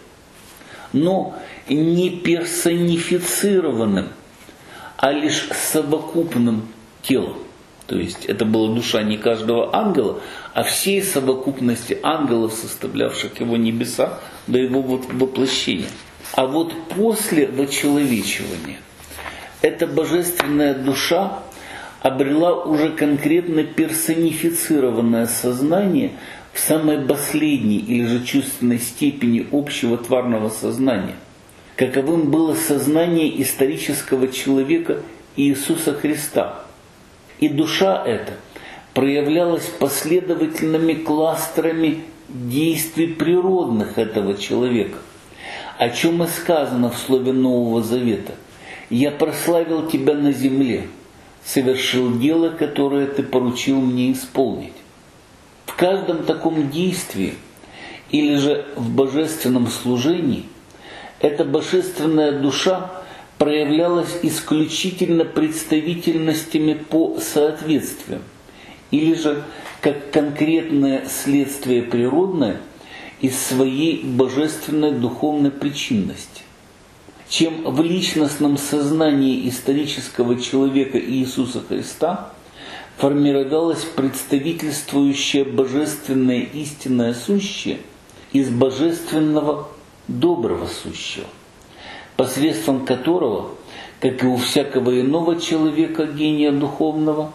но не персонифицированным, а лишь совокупным телом. То есть это была душа не каждого ангела, а всей совокупности ангелов, составлявших Его небеса, до Его воплощения. А вот после вочеловечивания эта божественная душа обрела уже конкретно персонифицированное сознание в самой последней или же чувственной степени общего тварного сознания, каковым было сознание исторического человека Иисуса Христа. И душа эта проявлялась последовательными кластерами действий природных этого человека, о чем и сказано в слове Нового Завета: «Я прославил тебя на земле, совершил дело, которое ты поручил мне исполнить». В каждом таком действии или же в божественном служении эта божественная душа проявлялась исключительно представительностями по соответствию, или же как конкретное следствие природное из своей божественной духовной причинности. Чем в личностном сознании исторического человека Иисуса Христа формировалось представительствующее божественное истинное сущее из божественного доброго сущего, посредством которого, как и у всякого иного человека, гения духовного,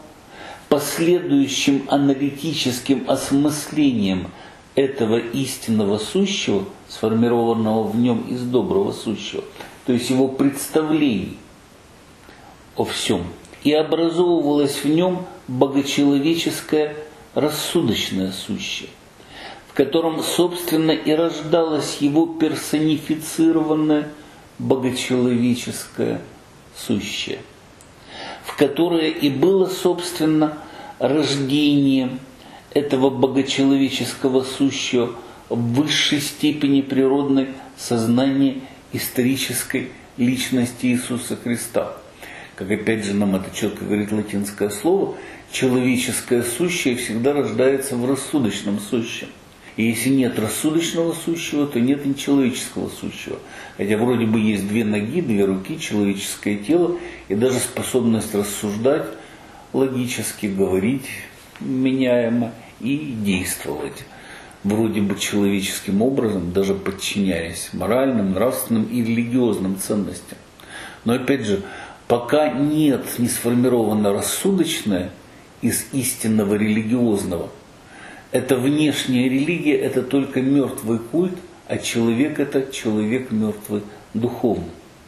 последующим аналитическим осмыслением этого истинного сущего, сформированного в нем из доброго сущего, то есть его представлений о всем, и образовывалось в нем богочеловеческое рассудочное сущее, в котором, собственно, и рождалось его персонифицированное богочеловеческое сущее, в которое и было, собственно, рождением этого богочеловеческого сущего в высшей степени природной сознания исторической личности Иисуса Христа. Как опять же нам это четко говорит латинское слово, человеческое сущее всегда рождается в рассудочном сущем. И если нет рассудочного сущего, то нет и человеческого сущего. Хотя вроде бы есть две ноги, две руки, человеческое тело и даже способность рассуждать логически, говорить меняемо и действовать вроде бы человеческим образом, даже подчиняясь моральным, нравственным и религиозным ценностям. Но опять же, пока нет, не сформировано рассудочное из истинного религиозного, это внешняя религия, это только мертвый культ, а человек это человек мертвый духовно.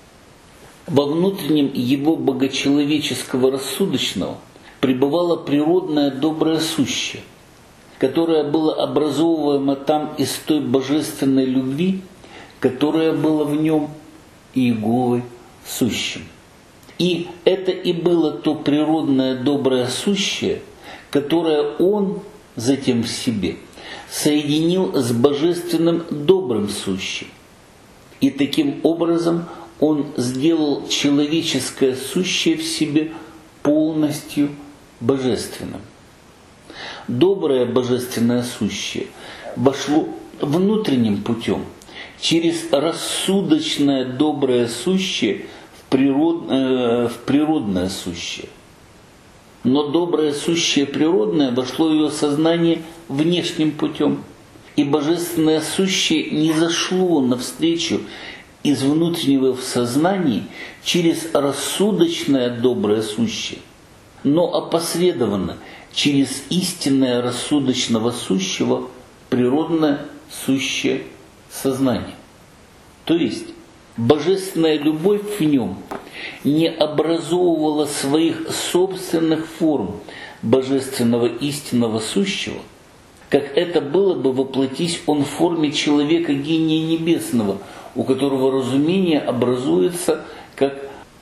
Во внутреннем его богочеловеческого рассудочного пребывало природное доброе сущее, которое было образовываемо там из той божественной любви, которая была в нем Иеговой сущим. И это и было то природное доброе сущее, которое он затем в себе соединил с божественным добрым сущим. И таким образом он сделал человеческое сущее в себе полностью божественным. Доброе божественное сущее вошло внутренним путем, через рассудочное доброе сущее в, природ, э, в природное сущее. Но доброе сущее природное вошло в его сознание внешним путем, и божественное сущее не зашло навстречу из внутреннего в сознании через рассудочное доброе сущее, но опосредованно через истинное рассудочного сущего природное сущее сознание. То есть божественная любовь в нем не образовывала своих собственных форм божественного истинного сущего, как это было бы, воплотись он в форме человека гения небесного, у которого разумение образуется как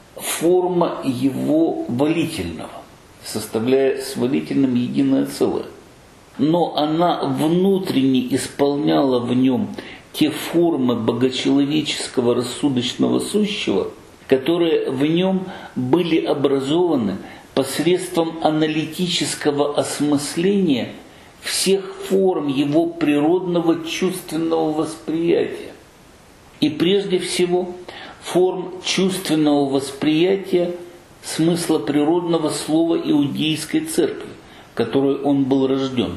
форма его волительного, составляя с волительным единое целое. Но она внутренне исполняла в нем те формы богочеловеческого рассудочного сущего, которые в нем были образованы посредством аналитического осмысления всех форм его природного чувственного восприятия. И прежде всего форм чувственного восприятия смысла природного слова иудейской церкви, в которой он был рожден.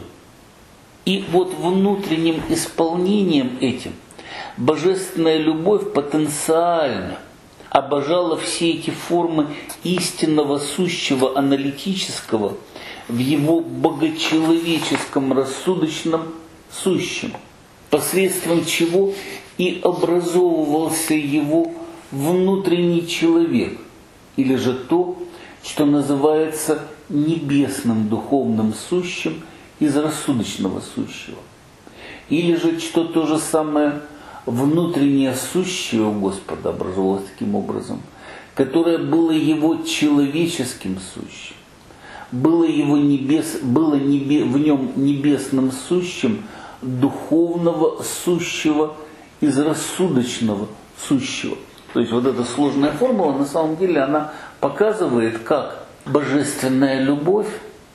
И вот внутренним исполнением этим божественная любовь потенциально обожала все эти формы истинного сущего аналитического в его богочеловеческом рассудочном сущем, посредством чего и образовывался его внутренний человек, или же то, что называется небесным духовным сущим из рассудочного сущего, или же что то же самое внутреннее сущее у Господа образовалось таким образом, которое было его человеческим сущим, было, его небес, было небе, в нем небесным сущим духовного сущего из рассудочного сущего. То есть вот эта сложная формула, на самом деле, она показывает, как божественная любовь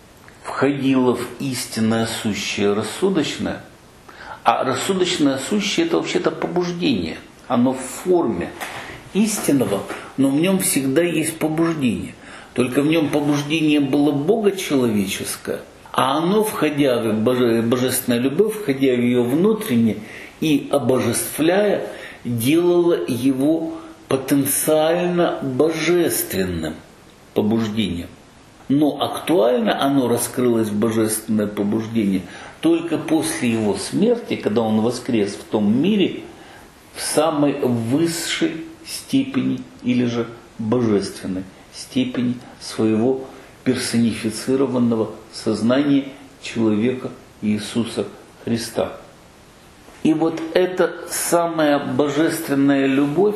входила в истинное сущее рассудочное, а рассудочное сущее – это вообще-то побуждение. Оно в форме истинного, но в нем всегда есть побуждение. Только в нем побуждение было богочеловеческое, а оно, входя в боже, божественная любовь, входя в ее внутреннее и обожествляя, делало его потенциально божественным побуждением. Но актуально оно раскрылось в божественное побуждение только после его смерти, когда он воскрес в том мире в самой высшей степени или же божественной степени своего персонифицированного сознания человека Иисуса Христа. И вот эта самая божественная любовь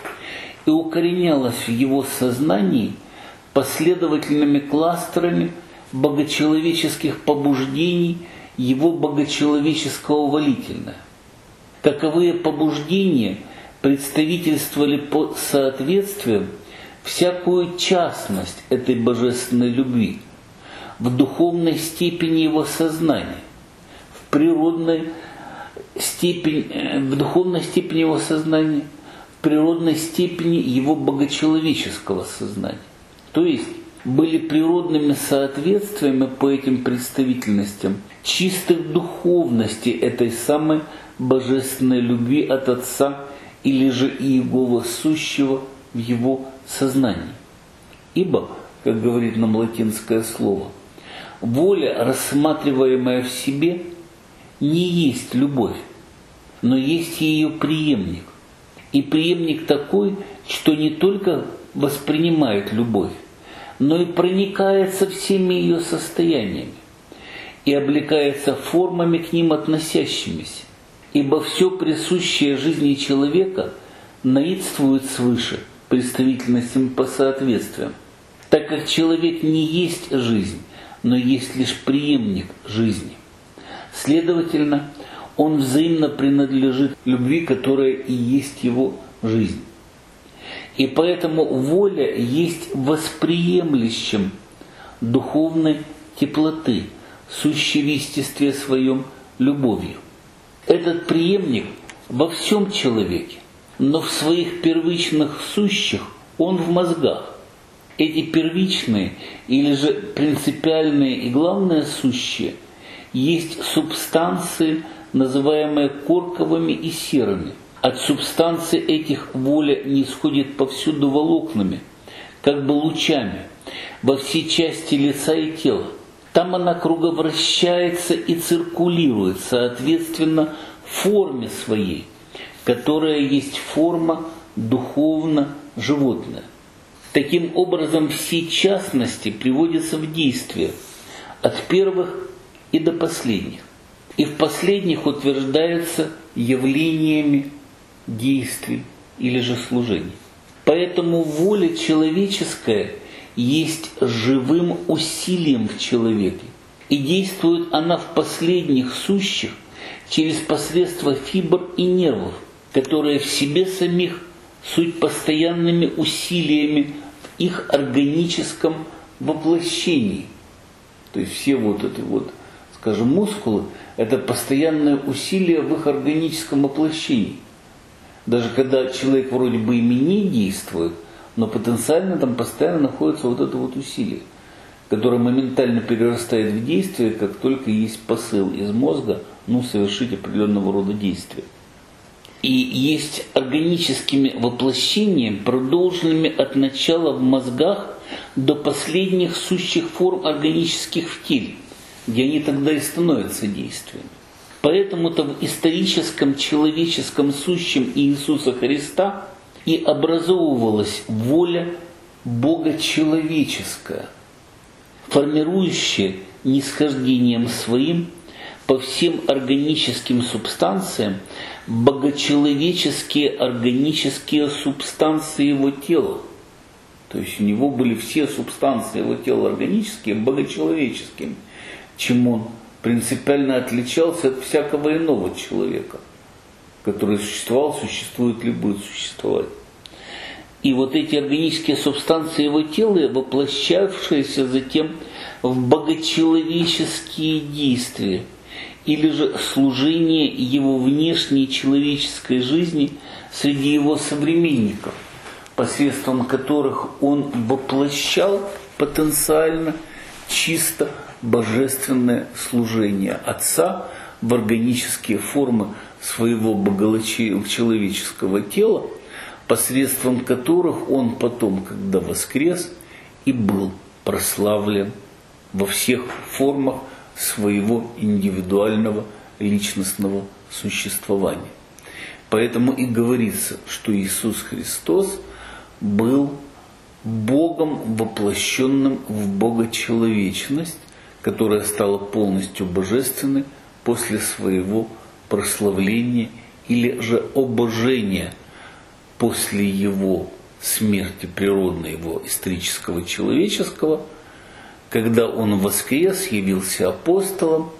и укоренялась в его сознании последовательными кластерами богочеловеческих побуждений его богочеловеческого волительного. Таковые побуждения представительствовали по соответствию всякую частность этой божественной любви в духовной степени его сознания, в природной степени, в духовной степени его сознания, в природной степени его богочеловеческого сознания. То есть были природными соответствиями по этим представительностям чистых духовностей этой самой божественной любви от Отца или же Иегова сущего в его сознании. Ибо, как говорит нам латинское слово, воля, рассматриваемая в себе, не есть любовь, но есть ее преемник. И преемник такой, что не только воспринимает любовь, но и проникается всеми ее состояниями и облекается формами к ним относящимися. Ибо все присущее жизни человека наидствует свыше представительностям по соответствиям, так как человек не есть жизнь, но есть лишь преемник жизни. Следовательно, он взаимно принадлежит любви, которая и есть его жизнь. И поэтому воля есть восприемлющим духовной теплоты, сущей в естестве своем любовью. Этот преемник во всем человеке, но в своих первичных сущих он в мозгах. Эти первичные или же принципиальные и главные сущие есть субстанции, называемые корковыми и серыми. От субстанций этих воля нисходит повсюду волокнами, как бы лучами, во все части лица и тела. Там она круговращается и циркулирует, соответственно, форме своей, которая есть форма духовно-животная. Таким образом, все частности приводятся в действие, от первых и до последних. И в последних утверждаются явлениями действий или же служений. Поэтому воля человеческая есть живым усилием в человеке. И действует она в последних сущих через посредство фибр и нервов, которые в себе самих суть постоянными усилиями в их органическом воплощении. То есть все вот эти вот, скажем, мускулы – это постоянное усилие в их органическом воплощении. Даже когда человек вроде бы ими не действует, но потенциально там постоянно находится вот это вот усилие, которое моментально перерастает в действие, как только есть посыл из мозга, ну, совершить определенного рода действия. И есть органическими воплощениями, продолженными от начала в мозгах до последних сущих форм органических в теле, где они тогда и становятся действиями. Поэтому-то в историческом человеческом сущем Иисуса Христа и образовывалась воля Бога человеческая, формирующая нисхождением своим по всем органическим субстанциям богочеловеческие органические субстанции его тела. То есть у него были все субстанции его тела органические, богочеловеческими, чем он принципиально отличался от всякого иного человека, который существовал, существует или будет существовать. И вот эти органические субстанции его тела, воплощавшиеся затем в богочеловеческие действия, или же служение его внешней человеческой жизни среди его современников, посредством которых он воплощал потенциально чисто божественное служение Отца в органические формы своего богочеловеческого тела, посредством которых он потом, когда воскрес, и был прославлен во всех формах своего индивидуального личностного существования. Поэтому и говорится, что Иисус Христос был Богом, воплощенным в богочеловечность, которая стала полностью божественной после своего прославления или же обожения после его смерти природной, его исторического человеческого, когда он воскрес, явился апостолом,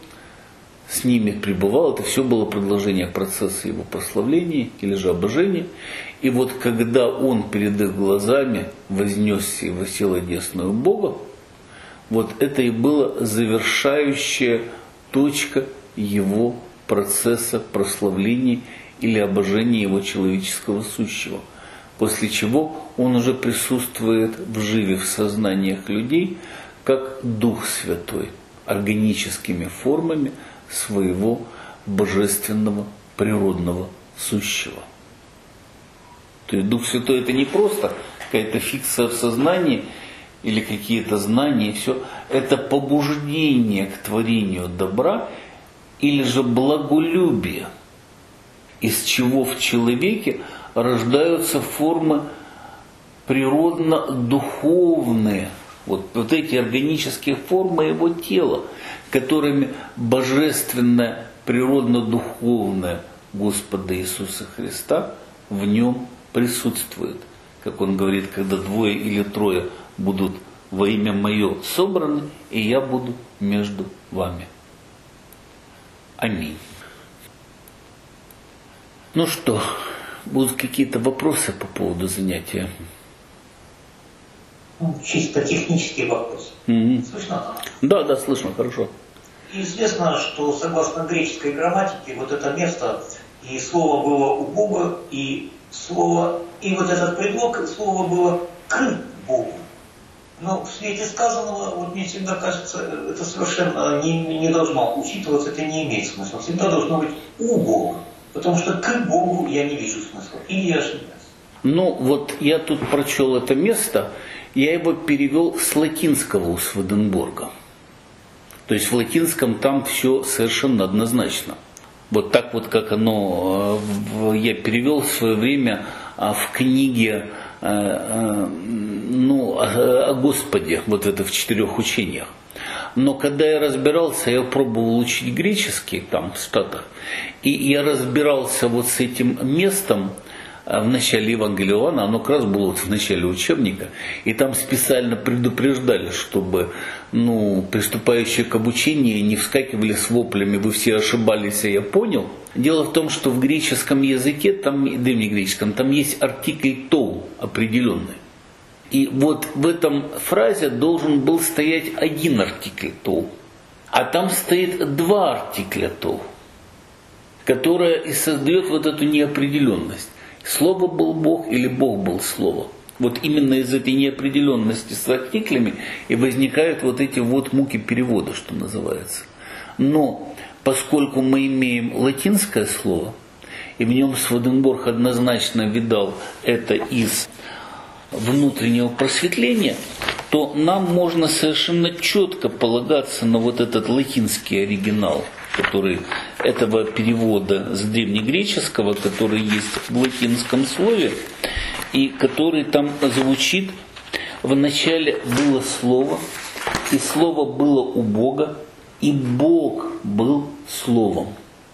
с ними пребывал. Это все было продолжение процесса его прославления или же обожения. И вот когда он перед их глазами вознесся и воссел одесную Бога, вот это и была завершающая точка его процесса прославления или обожения его человеческого сущего. После чего он уже присутствует вживе в сознаниях людей, как Дух Святой, органическими формами своего божественного природного сущего. То есть Дух Святой это не просто какая-то фикция в сознании или какие-то знания, и все. Это побуждение к творению добра или же благолюбие, из чего в человеке рождаются формы природно-духовные, вот, вот эти органические формы его тела, которыми божественная, природно-духовная Господа Иисуса Христа в нем присутствует. Как он говорит, когда двое или трое будут во имя Мое собраны, и я буду между вами. Аминь. Ну что, будут какие-то вопросы по поводу занятия? Ну, чисто технический вопрос. Mm-hmm. Слышно? Да, да, слышно, хорошо. Известно, что согласно греческой грамматике, вот это место, и слово было у Бога, и слово, и вот этот предлог, слово было к Богу. Но в свете сказанного, вот мне всегда кажется, это совершенно не, не должно учитываться, это не имеет смысла. Всегда должно быть у Бога. Потому что к Богу я не вижу смысла. Или я ошибаюсь? Ну, вот я тут прочел это место, я его перевел с латинского у Сведенборга. То есть в латинском там все совершенно однозначно. Вот так вот, как оно, я перевел в свое время в книге, ну, о Господе, вот это в четырех учениях. Но когда я разбирался, я пробовал учить греческий там в Штатах, и я разбирался вот с этим местом в начале Евангелия Иоанна, оно как раз было вот в начале учебника, и там специально предупреждали, чтобы, ну, приступающие к обучению не вскакивали с воплями «вы все ошибались, а я понял». Дело в том, что в греческом языке, там, древнегреческом, там есть артикль «тоу» определенный. И вот в этом фразе должен был стоять один артикль «тоу», а там стоит два артикля «тоу», которое и создает вот эту неопределенность. Слово был Бог или Бог был Слово. Вот именно из этой неопределенности с артиклями и возникают вот эти вот муки перевода, что называется. Но поскольку мы имеем латинское слово, и в нем Сведенборг однозначно видал это из внутреннего просветления, то нам можно совершенно четко полагаться на вот этот латинский оригинал, который этого перевода с древнегреческого, который есть в латинском слове, и который там звучит: в начале было слово, и слово было у Бога, и Бог был словом.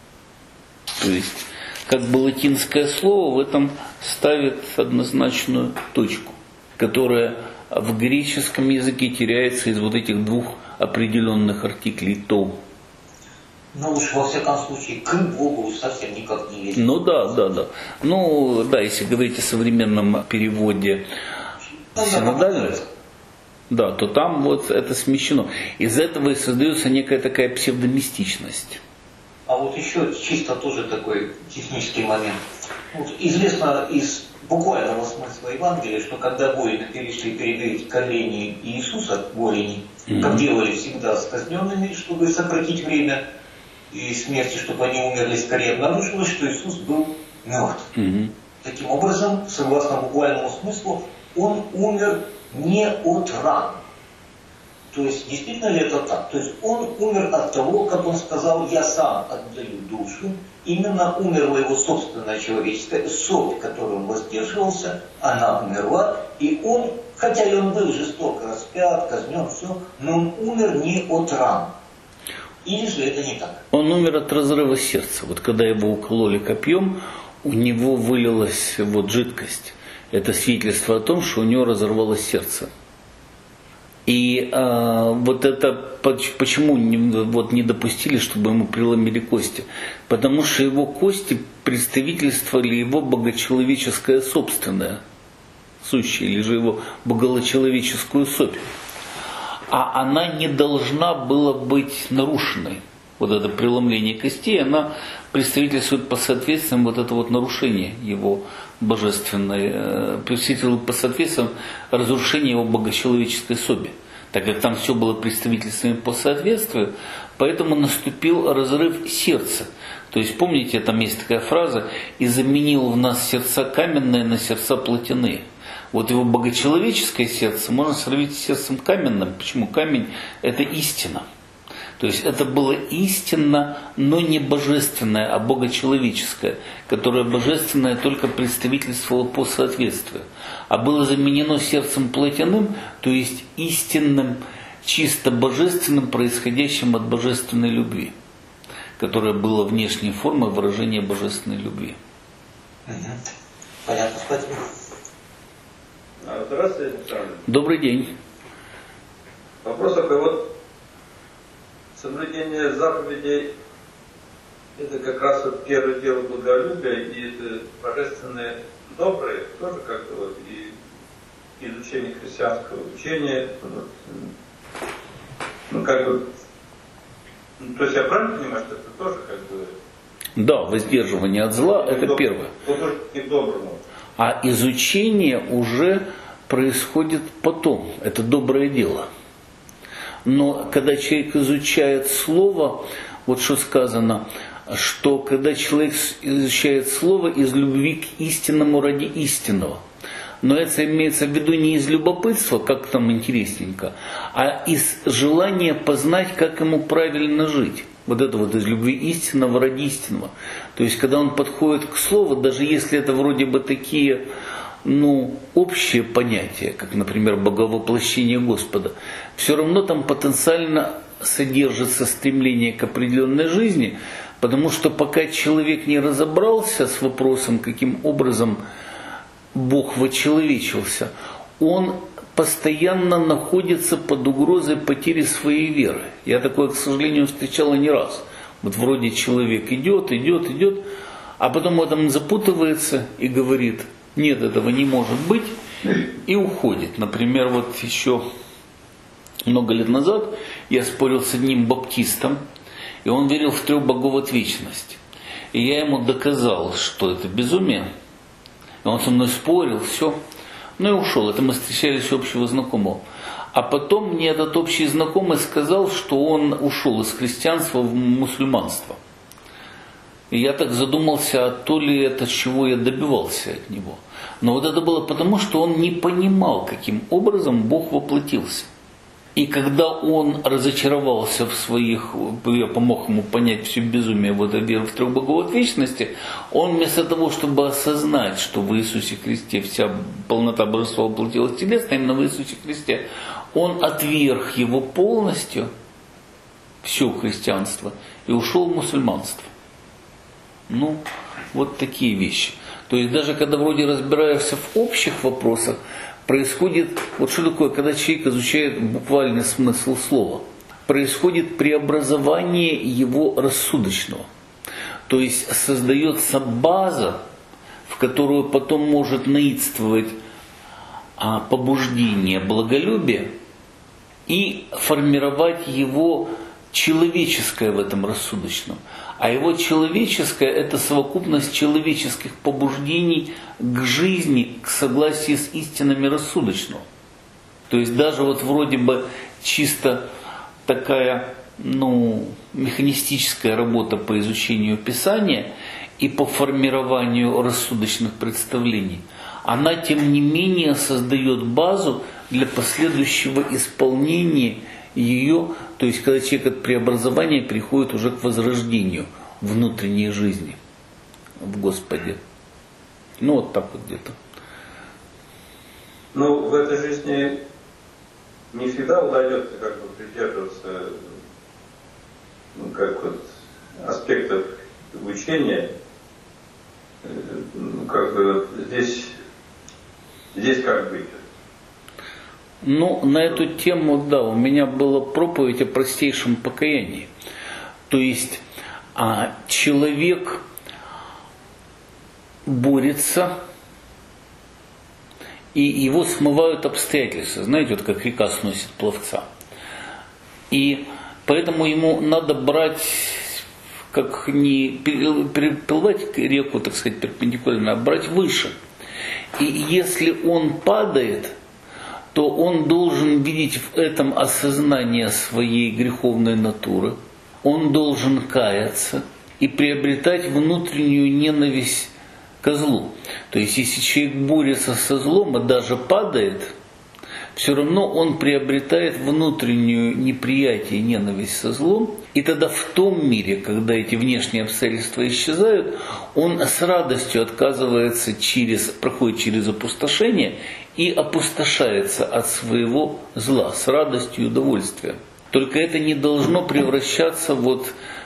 То есть, как бы латинское слово в этом ставит однозначную точку, которая в греческом языке теряется из вот этих двух определенных артиклей «тоу». Ну уж во всяком случае, к Богу совсем никак не верить. Ну да, да, да. Ну да, если говорить о современном переводе синодального, да, то там вот это смещено. Из этого и создается некая такая псевдомистичность. А вот еще чисто тоже такой технический момент. Вот известно из буквального смысла Евангелия, что когда воины перешли перебить колени Иисуса, воины, mm-hmm. как делали всегда с казненными, чтобы сократить время и смерти, чтобы они умерли скорее, обнаружилось, что Иисус был мертв. Mm-hmm. Таким образом, согласно буквальному смыслу, он умер не от ран. То есть, действительно ли это так? То есть, он умер от того, как он сказал: «Я сам отдаю душу». Именно умерла его собственная человеческая совесть, которой он воздерживался, она умерла, и он, хотя и он был жестоко распят, казнен, все, но он умер не от ран. Или же это не так? Он умер от разрыва сердца. Вот когда его укололи копьем, у него вылилась вот жидкость. Это свидетельство о том, что у него разорвалось сердце. И э, вот это почему не, вот не допустили, чтобы ему преломили кости? Потому что его кости представительствовали его богочеловеческое собственное сущее, или же его богочеловеческую совесть. А она не должна была быть нарушенной. Вот это преломление костей, она представительствует по соответствиям вот это вот нарушение его божественной, представительствует по соответствиям разрушение его богочеловеческой соби. Так как там все было представительствами по соответствию, поэтому наступил разрыв сердца. То есть, помните, там есть такая фраза: «И заменил в нас сердца каменные на сердца плотяные». Вот его богочеловеческое сердце можно сравнить с сердцем каменным. Почему? Камень – это истина. То есть это было истинно, но не божественное, а богочеловеческое, которое божественное только представительствовало по соответствию. А было заменено сердцем плотяным, то есть истинным, чисто божественным, происходящим от божественной любви, которое было внешней формой выражения божественной любви. Понятно, спасибо. Здравствуйте, Александр. Добрый день. Вопрос такой, вот соблюдение заповедей — это как раз вот первое дело благолюбия, и это божественные добрые, тоже как-то вот, и изучение христианского учения, вот, ну как бы, ну, то есть я правильно понимаю, что это тоже как бы... Да, воздерживание от зла – это первое. Тоже и к доброму. А изучение уже происходит потом. Это доброе дело. Но когда человек изучает слово, вот что сказано, что когда человек изучает слово из любви к истинному ради истинного, но это имеется в виду не из любопытства, как там интересненько, а из желания познать, как ему правильно жить. Вот это вот из любви истинного ради истинного. То есть, когда он подходит к слову, даже если это вроде бы такие, ну, общие понятия, как, например, боговоплощение Господа, все равно там потенциально содержится стремление к определенной жизни, потому что пока человек не разобрался с вопросом, каким образом Бог вочеловечился, он постоянно находится под угрозой потери своей веры. Я такое, к сожалению, встречал не раз. Вот вроде человек идет, идет, идет, а потом в этом запутывается и говорит: нет, этого не может быть, и уходит. Например, вот еще много лет назад я спорил с одним баптистом, и он верил в трех богов от вечности. И я ему доказал, что это безумие. И он со мной спорил, все. Ну и ушел. Это мы встречались у общего знакомого. А потом мне этот общий знакомый сказал, что он ушел из христианства в мусульманство. И я так задумался, а то ли это, чего я добивался от него. Но вот это было потому, что он не понимал, каким образом Бог воплотился. И когда он разочаровался в своих, я помог ему понять все безумие вот веры в трех богов от вечности, он вместо того, чтобы осознать, что в Иисусе Христе вся полнота божества воплотилась телесно, именно в Иисусе Христе, он отверг его полностью, все христианство, и ушел в мусульманство. Ну, вот такие вещи. То есть даже когда вроде разбираешься в общих вопросах, происходит, вот что такое, когда человек изучает буквальный смысл слова, происходит преобразование его рассудочного. То есть создается база, в которую потом может наидствовать а, побуждение благолюбия и формировать его человеческое в этом рассудочном. А его человеческое – это совокупность человеческих побуждений к жизни, к согласию с истинами рассудочного. То есть даже вот вроде бы чисто такая, ну, механистическая работа по изучению Писания и по формированию рассудочных представлений, она тем не менее создает базу для последующего исполнения ее, то есть когда человек от преобразования приходит уже к возрождению внутренней жизни в Господе. Ну вот так вот где-то. Ну, в этой жизни не всегда удается как бы придерживаться, ну, как вот аспектов учения. Ну, как бы вот здесь, здесь как быть? Ну, на эту тему, да, у меня была проповедь о простейшем покаянии. То есть а, человек борется, и его смывают обстоятельства. Знаете, вот как река сносит пловца. И поэтому ему надо брать, как не переплывать реку, так сказать, перпендикулярно, а брать выше. И если он падает, то он должен видеть в этом осознание своей греховной натуры, он должен каяться и приобретать внутреннюю ненависть ко злу. То есть, если человек борется со злом и даже падает, все равно он приобретает внутреннюю неприятие, ненависть со злом, и тогда в том мире, когда эти внешние обстоятельства исчезают, он с радостью отказывается через, проходит через опустошение и опустошается от своего зла с радостью и удовольствием. Только это не должно превращаться вот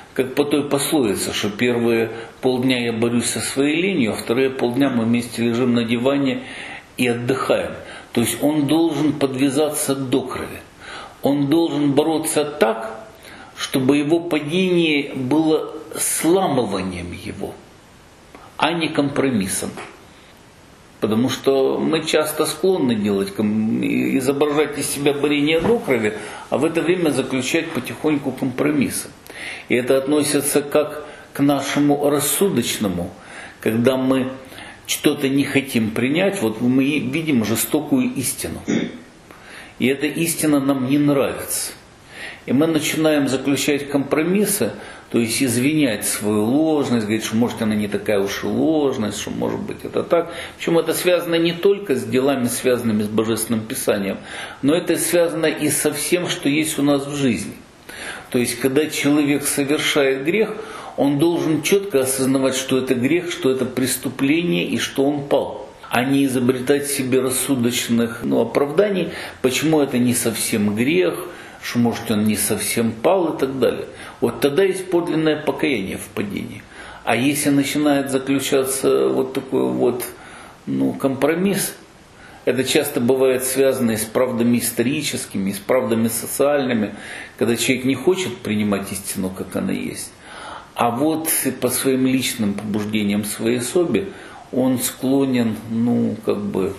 как по той пословице, что первые полдня я борюсь со своей ленью, а вторые полдня мы вместе лежим на диване и отдыхаем. То есть он должен подвязаться до крови. Он должен бороться так, чтобы его падение было сламыванием его, а не компромиссом. Потому что мы часто склонны делать, изображать из себя борение до крови, а в это время заключать потихоньку компромиссы. И это относится как к нашему рассудочному, когда мы что-то не хотим принять, вот мы видим жестокую истину. И эта истина нам не нравится. И мы начинаем заключать компромиссы, то есть извинять свою ложность, говорить, что может она не такая уж и ложность, что может быть это так. Причем это связано не только с делами, связанными с Божественным Писанием, но это связано и со всем, что есть у нас в жизни. То есть, когда человек совершает грех, он должен четко осознавать, что это грех, что это преступление и что он пал. А не изобретать себе рассудочных ну, оправданий, почему это не совсем грех, что может он не совсем пал и так далее. Вот тогда есть подлинное покаяние в падении. А если начинает заключаться вот такой вот ну, компромисс, это часто бывает связано и с правдами историческими, и с правдами социальными, когда человек не хочет принимать истину, как она есть. А вот по своим личным побуждениям своей особе он склонен, ну, как бы,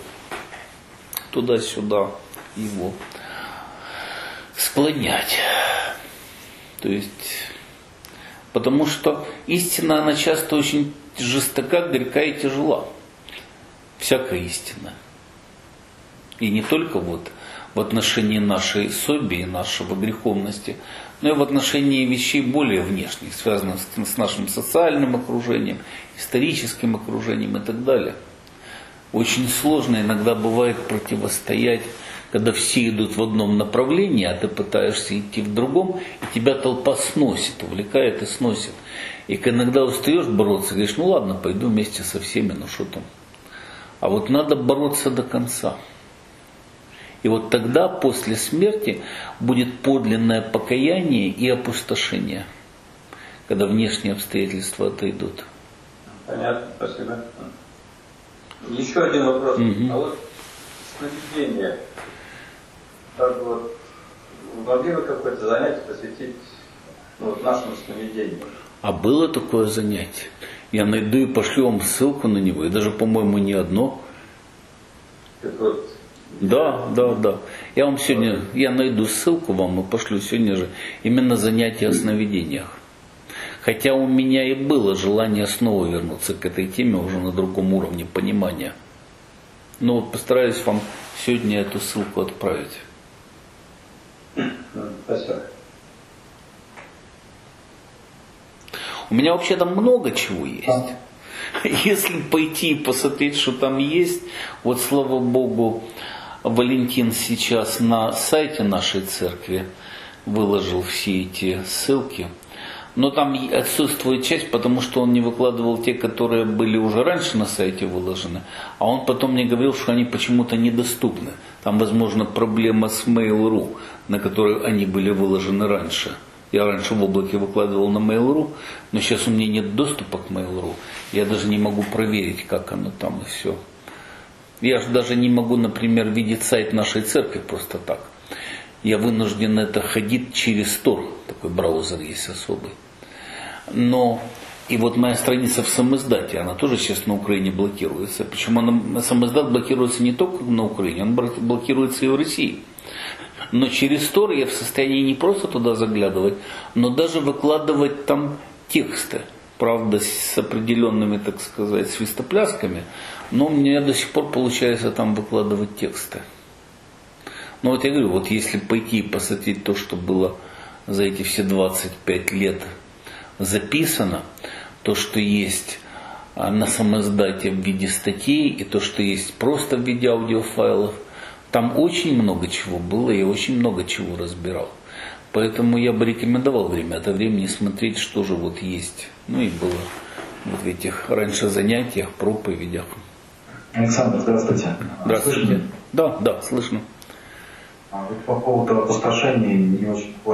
туда-сюда его склонять. То есть, потому что истина, она часто очень жестока, горька и тяжела. Всякая истина. И не только вот в отношении нашей особи и нашего греховности, но и в отношении вещей более внешних, связанных с нашим социальным окружением, историческим окружением и так далее. Очень сложно иногда бывает противостоять, когда все идут в одном направлении, а ты пытаешься идти в другом, и тебя толпа сносит, увлекает и сносит. И иногда устаешь бороться, говоришь, ну ладно, пойду вместе со всеми, ну что там. А вот надо бороться до конца. И вот тогда, после смерти, будет подлинное покаяние и опустошение, когда внешние обстоятельства отойдут. Понятно, спасибо. Еще один вопрос. Угу. А вот сновидение, как вот, могли вы какое-то занятие посвятить ну, вот нашему сновидению? А было такое занятие? Я найду и пошлю вам ссылку на него, и даже, по-моему, не одно. Как вот, Да, да, да. Я вам сегодня, я найду ссылку вам и пошлю сегодня же именно занятие о сновидениях. Хотя у меня и было желание снова вернуться к этой теме уже на другом уровне понимания. Но вот постараюсь вам сегодня эту ссылку отправить. Спасибо. У меня вообще там много чего есть. Если пойти и посмотреть, что там есть, вот слава Богу, Валентин сейчас на сайте нашей церкви выложил все эти ссылки. Но там отсутствует часть, потому что он не выкладывал те, которые были уже раньше на сайте выложены. А он потом мне говорил, что они почему-то недоступны. Там, возможно, проблема с Mail.ru, на которой они были выложены раньше. Я раньше в облаке выкладывал на Mail.ru, но сейчас у меня нет доступа к Mail.ru. Я даже не могу проверить, как оно там и все. Я же даже не могу, например, видеть сайт нашей церкви просто так. Я вынужден это ходить через Tor, такой браузер есть особый. Но и вот моя страница в самиздате, она тоже сейчас на Украине блокируется. Причем она, самиздат блокируется не только на Украине, он блокируется и в России. Но через Tor я в состоянии не просто туда заглядывать, но даже выкладывать там тексты. Правда, с определенными, так сказать, свистоплясками, но у меня до сих пор получается там выкладывать тексты. Но вот я говорю, вот если пойти и посмотреть то, что было за эти все двадцать пять лет записано, то, что есть на самиздате в виде статей, и то, что есть просто в виде аудиофайлов, там очень много чего было, и очень много чего разбирал. Поэтому я бы рекомендовал время от времени смотреть, что же вот есть. Ну и было вот в этих раньше занятиях, проповедях. Александр, здравствуйте. Здравствуйте. Слышите? Да, да, слышно. Вот по поводу опустошения не очень понял.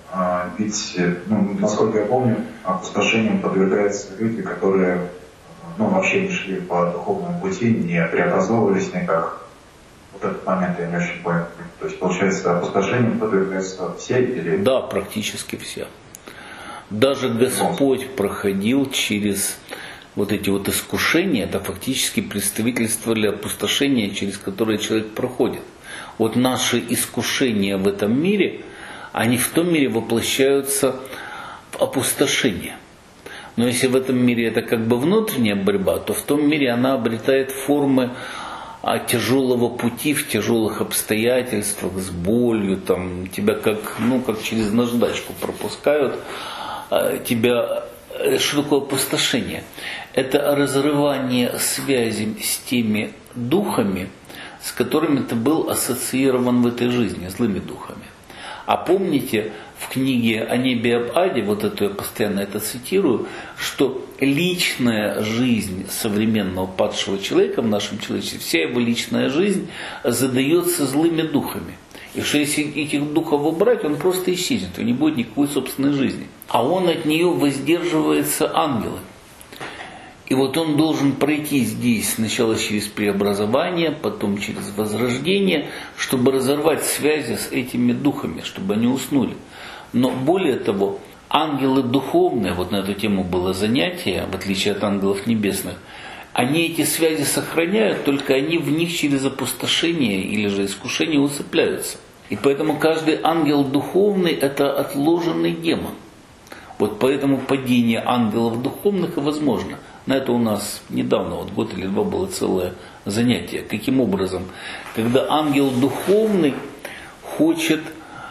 А, ведь, ну, насколько я помню, опустошением подвергаются люди, которые ну, вообще не шли по духовному пути, не преобразовывались никак. Вот этот момент я не очень понял. То есть, получается, опустошением подвергаются все или... Да, практически все. Даже Господь проходил через вот эти вот искушения, это фактически представительствовали опустошения, через которые человек проходит. Вот наши искушения в этом мире, они в том мире воплощаются в опустошение. Но если в этом мире это как бы внутренняя борьба, то в том мире она обретает формы тяжелого пути в тяжелых обстоятельствах, с болью, там, тебя как, ну, как через наждачку пропускают, тебя... Что такое опустошение? Это разрывание связи с теми духами, с которыми ты был ассоциирован в этой жизни, злыми духами. А помните, в книге «О небе и об аде», вот эту я постоянно это цитирую, что личная жизнь современного падшего человека в нашем человечестве, вся его личная жизнь задается злыми духами. И что если этих духов убрать, он просто исчезнет, у него не будет никакой собственной жизни. А он от нее воздерживается ангелами. И вот он должен пройти здесь сначала через преобразование, потом через возрождение, чтобы разорвать связи с этими духами, чтобы они уснули. Но более того, ангелы духовные, вот на эту тему было занятие, в отличие от ангелов небесных, они эти связи сохраняют, только они в них через опустошение или же искушение усыпляются. И поэтому каждый ангел духовный – это отложенный демон. Вот поэтому падение ангелов духовных и возможно. На это у нас недавно, вот год или два, было целое занятие. Каким образом? Когда ангел духовный хочет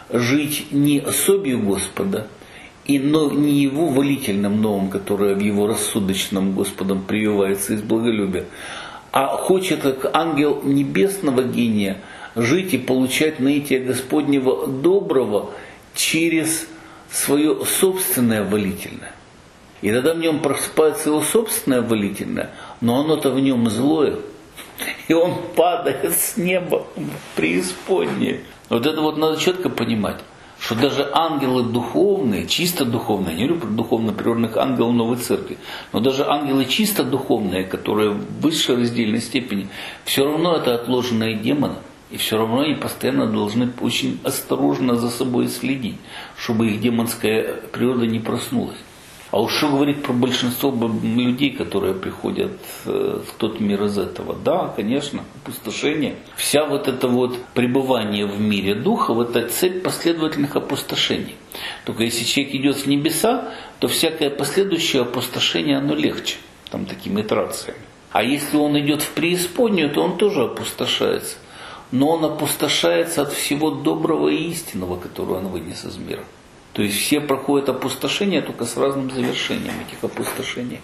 жить не особью Господа, и но не его волительным новым, которое в его рассудочном Господом прививается из благолюбия, а хочет, как ангел небесного гения, жить и получать наитие Господнего доброго через свое собственное волительное. И тогда в нем просыпается его собственное волительное, но оно-то в нем злое, и он падает с неба в преисподнее. Вот это вот надо четко понимать, что даже ангелы духовные, чисто духовные, я не говорю про духовно-природных ангелов Новой Церкви, но даже ангелы чисто духовные, которые в высшей раздельной степени, все равно это отложенные демоны. И все равно они постоянно должны очень осторожно за собой следить, чтобы их демонская природа не проснулась. А уж что говорить про большинство людей, которые приходят в тот мир из этого? Да, конечно, опустошение. Вся вот это вот пребывание в мире духов, это цепь последовательных опустошений. Только если человек идет в небеса, то всякое последующее опустошение, оно легче, там такими итерациями. А если он идет в преисподнюю, то он тоже опустошается. Но он опустошается от всего доброго и истинного, которое он вынес из мира. То есть все проходят опустошение, только с разным завершением этих опустошений.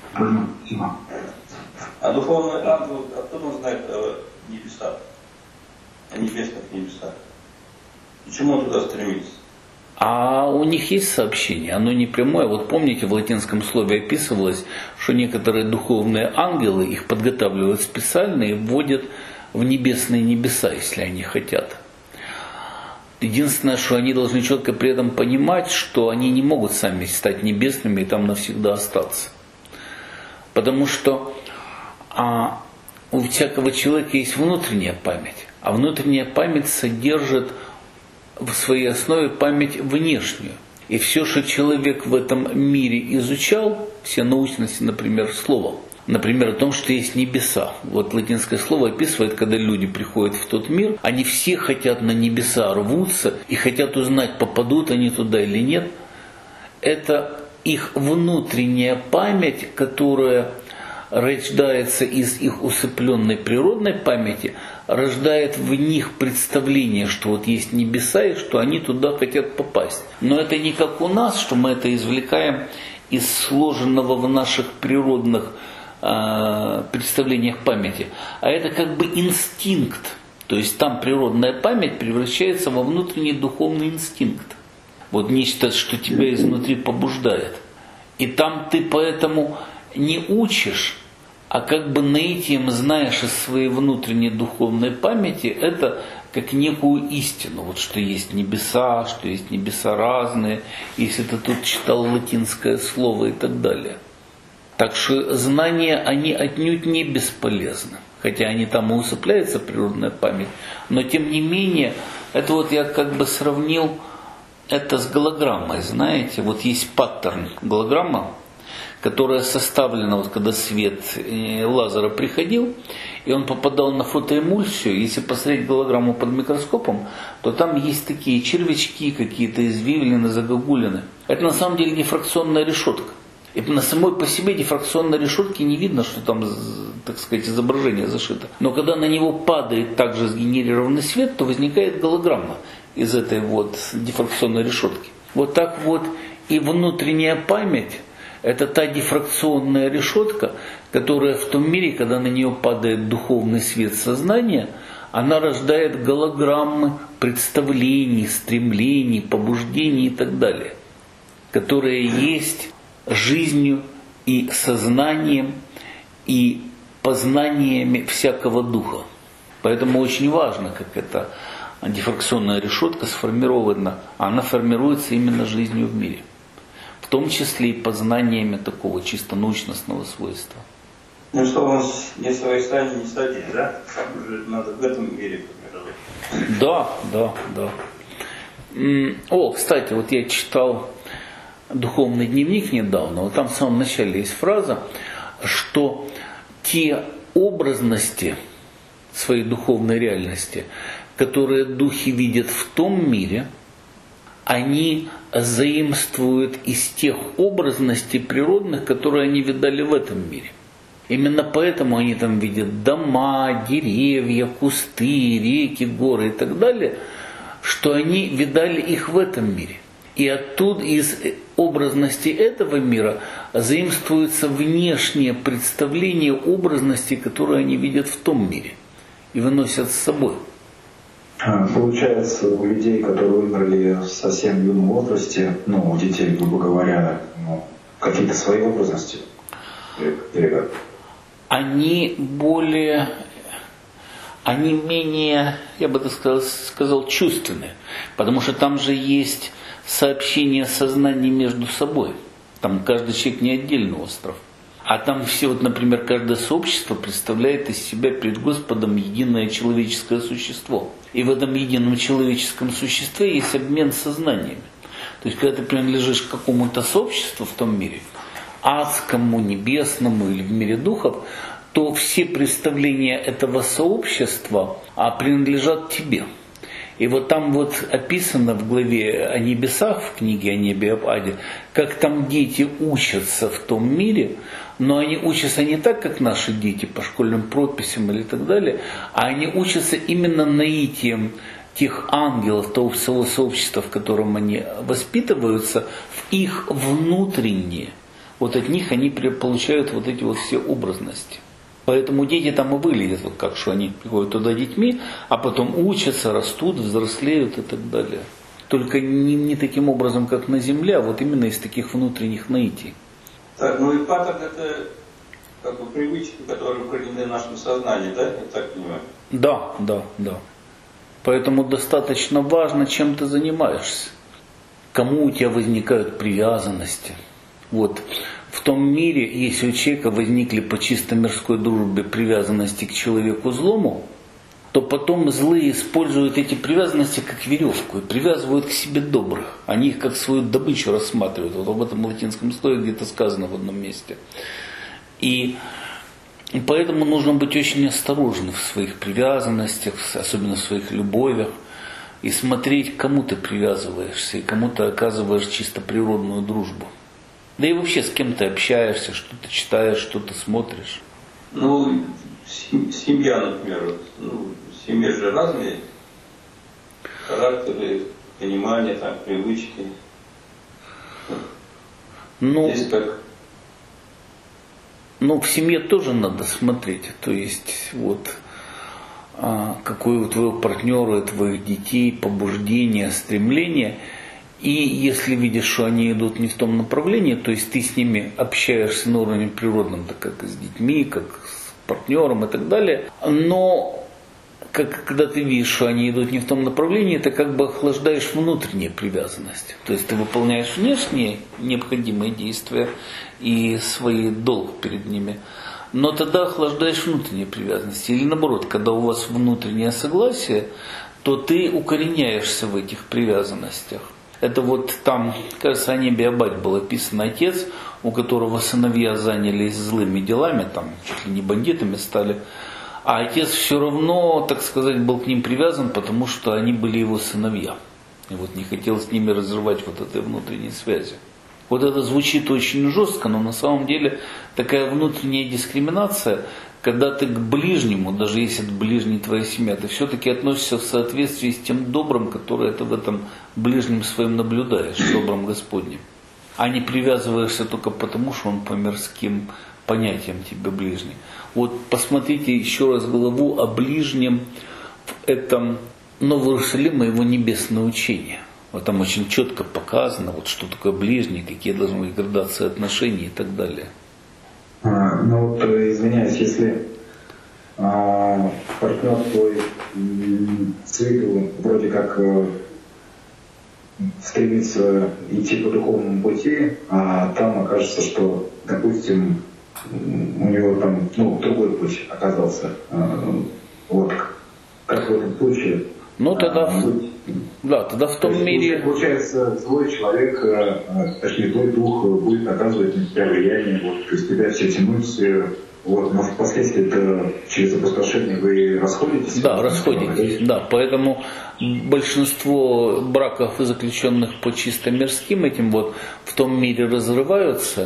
А духовный ангел, откуда он знает о небесах, о небесных небесах? И чему он туда стремится? А у них есть сообщение, оно не прямое. Вот помните, в латинском слове описывалось, что некоторые духовные ангелы, их подготавливают специально и вводят в небесные небеса, если они хотят. Единственное, что они должны четко при этом понимать, что они не могут сами стать небесными и там навсегда остаться. Потому что а, у всякого человека есть внутренняя память, а внутренняя память содержит в своей основе память внешнюю. И все, что человек в этом мире изучал, все научности, например, словом, например, о том, что есть небеса. Вот латинское слово описывает, когда люди приходят в тот мир, они все хотят на небеса рвутся и хотят узнать, попадут они туда или нет. Это их внутренняя память, которая рождается из их усыпленной природной памяти, рождает в них представление, что вот есть небеса и что они туда хотят попасть. Но это не как у нас, что мы это извлекаем из сложенного в наших природных представлениях памяти, а это как бы инстинкт. То есть там природная память превращается во внутренний духовный инстинкт. Вот нечто, что тебя изнутри побуждает. И там ты поэтому не учишь, а как бы наитием знаешь из своей внутренней духовной памяти, это как некую истину, вот что есть небеса, что есть небеса разные, если ты тут читал латинское слово и так далее. Так что знания, они отнюдь не бесполезны, хотя они там и усыпляется природная память, но тем не менее, это вот я как бы сравнил это с голограммой, знаете, вот есть паттерн голограмма, которая составлена, вот когда свет лазера приходил, и он попадал на фотоэмульсию, если посмотреть голограмму под микроскопом, то там есть такие червячки, какие-то извивлины, загогулины. Это на самом деле дифракционная решетка. И на самой по себе дифракционной решетке не видно, что там, так сказать, изображение зашито. Но когда на него падает также сгенерированный свет, то возникает голограмма из этой вот дифракционной решетки. Вот так вот и внутренняя память – это та дифракционная решетка, которая в том мире, когда на нее падает духовный свет сознания, она рождает голограммы представлений, стремлений, побуждений и так далее, которые есть жизнью и сознанием и познаниями всякого духа. Поэтому очень важно, как эта дифракционная решетка сформирована. Она формируется именно жизнью в мире, в том числе и познаниями такого чисто научностного свойства. Ну что, у нас не свои стадии, не стадии, да? Уже надо в этом мире формировать. Да, да, да. О, кстати, вот я читал духовный дневник недавно, вот там в самом начале есть фраза, что те образности своей духовной реальности, которые духи видят в том мире, они заимствуют из тех образностей природных, которые они видали в этом мире. Именно поэтому они там видят дома, деревья, кусты, реки, горы и так далее, что они видали их в этом мире. И оттуда, из образности этого мира, заимствуется внешнее представление образности, которые они видят в том мире, и выносят с собой. Получается, у людей, которые умерли в совсем юном возрасте, ну, у детей, грубо говоря, ну, какие-то свои образности? Или как? Они более, они менее, я бы так сказал, сказал, чувственные, потому что там же есть сообщение сознания между собой. Там каждый человек не отдельный остров. А там все, вот, например, каждое сообщество представляет из себя перед Господом единое человеческое существо. И в этом едином человеческом существе есть обмен сознаниями. То есть, когда ты принадлежишь к какому-то сообществу в том мире, адскому, небесному или в мире духов, то все представления этого сообщества принадлежат тебе. И вот там вот описано в главе о небесах, в книге о небе и об аде, как там дети учатся в том мире, но они учатся не так, как наши дети, по школьным прописям или так далее, а они учатся именно наитием тех ангелов, того всего сообщества, в котором они воспитываются, в их внутренние. Вот от них они получают вот эти вот все образности. Поэтому дети там и выглядят, вот как, что они приходят туда детьми, а потом учатся, растут, взрослеют и так далее. Только не, не таким образом, как на земле, а вот именно из таких внутренних наитий. Так, ну и паттерн это как бы привычки, которые укоренены в нашем сознании, да? Я так понимаю? Да, да, да. Поэтому достаточно важно, чем ты занимаешься. Кому у тебя возникают привязанности. Вот. В том мире, если у человека возникли по чисто мирской дружбе привязанности к человеку злому, то потом злые используют эти привязанности как веревку и привязывают к себе добрых. Они их как свою добычу рассматривают. Вот об этом латинском слове где-то сказано в одном месте. И поэтому нужно быть очень осторожным в своих привязанностях, особенно в своих любовях, и смотреть, к кому ты привязываешься, и кому ты оказываешь чисто природную дружбу. Да и вообще, с кем ты общаешься, что ты читаешь, что ты смотришь. Ну, семья, например. Вот, ну, в семье же разные характеры, понимания, там, привычки. Ну, Здесь как? Ну, в семье тоже надо смотреть. То есть, вот, а, какой у твоего партнера, у твоих детей побуждение, стремление. И если видишь, что они идут не в том направлении, то есть ты с ними общаешься на уровне природном, так как и с детьми, как с партнером и так далее, но как, когда ты видишь, что они идут не в том направлении, ты как бы охлаждаешь внутреннюю привязанность. То есть ты выполняешь внешние необходимые действия и свой долг перед ними, но тогда охлаждаешь внутреннюю привязанность. Или наоборот, когда у вас внутреннее согласие, то ты укореняешься в этих привязанностях. Это вот там, кажется, о небе Абадь был описан отец, у которого сыновья занялись злыми делами, там чуть ли не бандитами стали, а отец все равно, так сказать, был к ним привязан, потому что они были его сыновья. И вот не хотел с ними разрывать вот этой внутренней связи. Вот это звучит очень жестко, но на самом деле такая внутренняя дискриминация, когда ты к ближнему, даже если это ближний твоя семья, ты все-таки относишься в соответствии с тем добром, которое ты в этом ближнем своем наблюдаешь, добром Господнем. А не привязываешься только потому, что он по мирским понятиям тебе ближний. Вот посмотрите еще раз главу о ближнем в этом Новом Иерусалиме, его небесное учение. Вот там очень четко показано, вот что такое ближний, какие должны быть градации отношений и так далее. А, ну вот, извиняюсь, если а, партнер твой с виду вроде как а, стремится идти по духовному пути, а там окажется, что, допустим, у него там ну, другой путь оказался. А, вот как в этом случае. Ну тогда, а, да, тогда в том то есть, мире... Получается, злой человек, точнее, злой дух будет оказывать на тебя влияние, вот, то есть тебя все тянуть, вот, но впоследствии это через опустошение вы расходитесь? Да, расходитесь, да, поэтому большинство браков, заключенных по чисто мирским этим, вот, в том мире разрываются,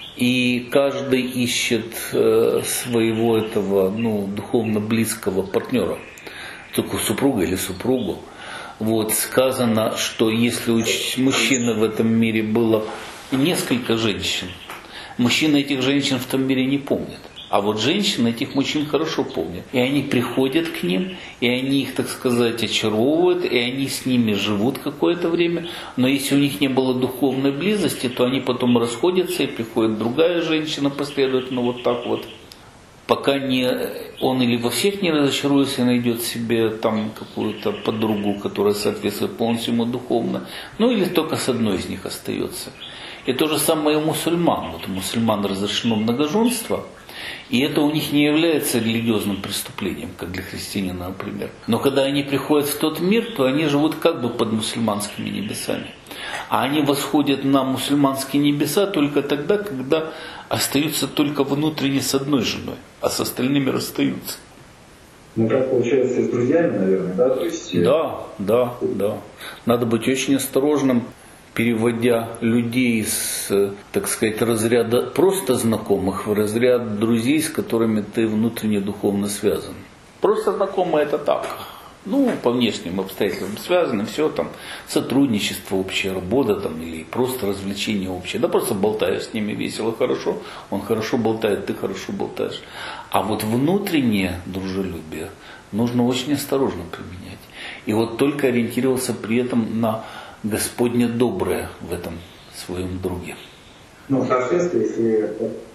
и каждый ищет э, своего этого, ну, духовно близкого партнера, только супруга или супругу. Вот, сказано, что если у мужчины в этом мире было несколько женщин, мужчины этих женщин в том мире не помнят. А вот женщины этих мужчин хорошо помнят. И они приходят к ним, и они их, так сказать, очаровывают, и они с ними живут какое-то время. Но если у них не было духовной близости, то они потом расходятся, и приходит другая женщина последовательно вот так вот. Пока не, он или во всех не разочаруется и найдет себе там какую-то подругу, которая соответствует полностью ему духовно, ну или только с одной из них остается. И то же самое у мусульман. Вот у мусульман разрешено многоженство, и это у них не является религиозным преступлением, как для христианина, например. Но когда они приходят в тот мир, то они живут как бы под мусульманскими небесами. А они восходят на мусульманские небеса только тогда, когда остаются только внутренне с одной женой, а с остальными расстаются. Ну так получается с друзьями, наверное, да? То есть... Да, да, да. Надо быть очень осторожным, переводя людей с, так сказать, разряда просто знакомых в разряд друзей, с которыми ты внутренне духовно связан. Просто знакомые это так. Ну, по внешним обстоятельствам связано, все там, сотрудничество, общая работа там, или просто развлечение общее. Да просто болтаешь с ними весело, хорошо, он хорошо болтает, ты хорошо болтаешь. А вот внутреннее дружелюбие нужно очень осторожно применять. И вот только ориентироваться при этом на Господне доброе в этом своем друге. Ну, соответственно, если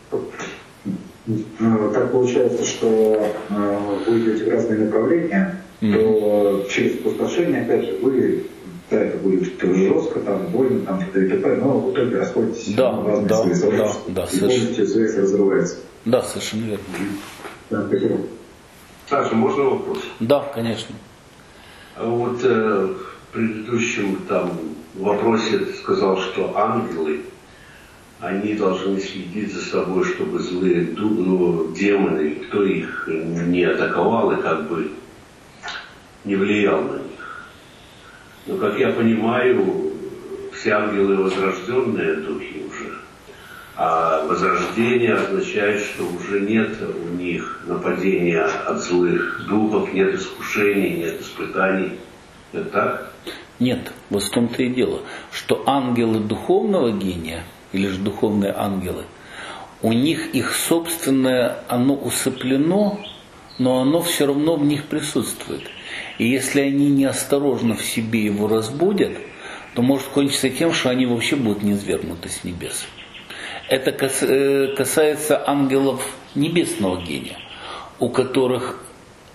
так получается, что вы идете в разные направления, то через опустошение, опять же, вы, да, это будет жестко, там, больно, там, т.д. и т.п., но в итоге расходитесь да, в разные да, свои да, сообщества, да, и полностью связь разрывается. Да, совершенно верно. Да, спасибо. Саша, можно вопрос? Да, конечно. Вот э, в предыдущем там вопросе ты сказал, что ангелы, они должны следить за собой, чтобы злые ну, демоны, кто их не атаковал и как бы не влиял на них. Но, как я понимаю, все ангелы возрожденные духи уже. А возрождение означает, что уже нет у них нападения от злых духов, нет искушений, нет испытаний. Это так? Нет, вот в том-то и дело, что ангелы духовного гения, или же духовные ангелы, у них их собственное, оно усыплено, но оно все равно в них присутствует. И если они неосторожно в себе его разбудят, то может кончиться тем, что они вообще будут низвергнуты с небес. Это касается ангелов небесного гения, у которых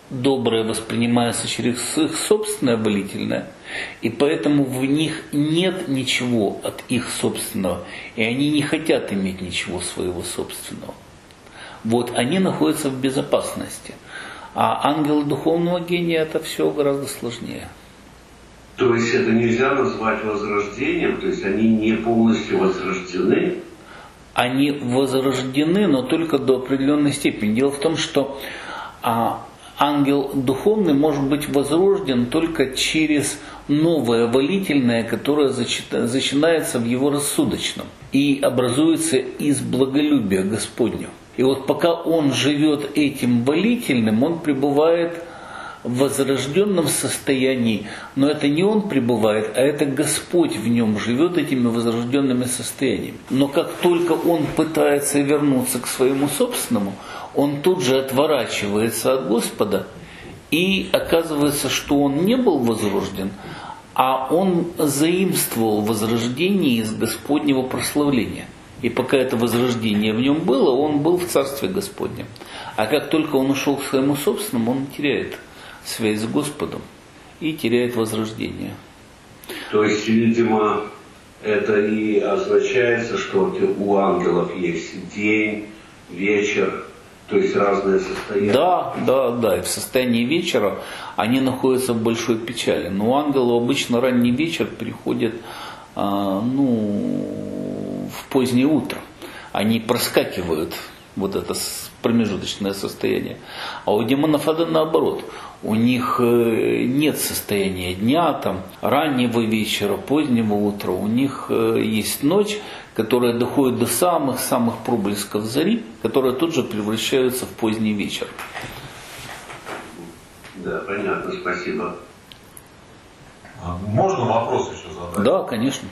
доброе воспринимается через их собственное волительное, и поэтому в них нет ничего от их собственного, и они не хотят иметь ничего своего собственного. Вот они находятся в безопасности. А ангелы духовного гения это все гораздо сложнее. То есть это нельзя назвать возрождением, то есть они не полностью возрождены? Они возрождены, но только до определенной степени. Дело в том, что а, ангел духовный может быть возрожден только через новое волительное, которое начинается в его рассудочном и образуется из благолюбия Господнего. И вот пока он живет этим волительным, он пребывает в возрожденном состоянии, но это не он пребывает, а это Господь в нем живет этими возрожденными состояниями. Но как только он пытается вернуться к своему собственному, он тут же отворачивается от Господа, и оказывается, что он не был возрожден, а он заимствовал возрождение из Господнего прославления. И пока это возрождение в нем было, он был в Царстве Господнем. А как только он ушел к своему собственному, он теряет связь с Господом и теряет возрождение. То есть, видимо, это и означается, что у ангелов есть день, вечер, то есть разные состояния. Да, да, да. И в состоянии вечера они находятся в большой печали. Но у ангелов обычно ранний вечер переходит а, ну, в позднее утро. Они проскакивают вот это промежуточное состояние. А у демонов это наоборот. У них нет состояния дня, там, раннего вечера, позднего утра. У них есть ночь, которая доходит до самых-самых проблесков зари, которые тут же превращаются в поздний вечер. Да, понятно, спасибо. Можно вопрос еще задать? Да, конечно.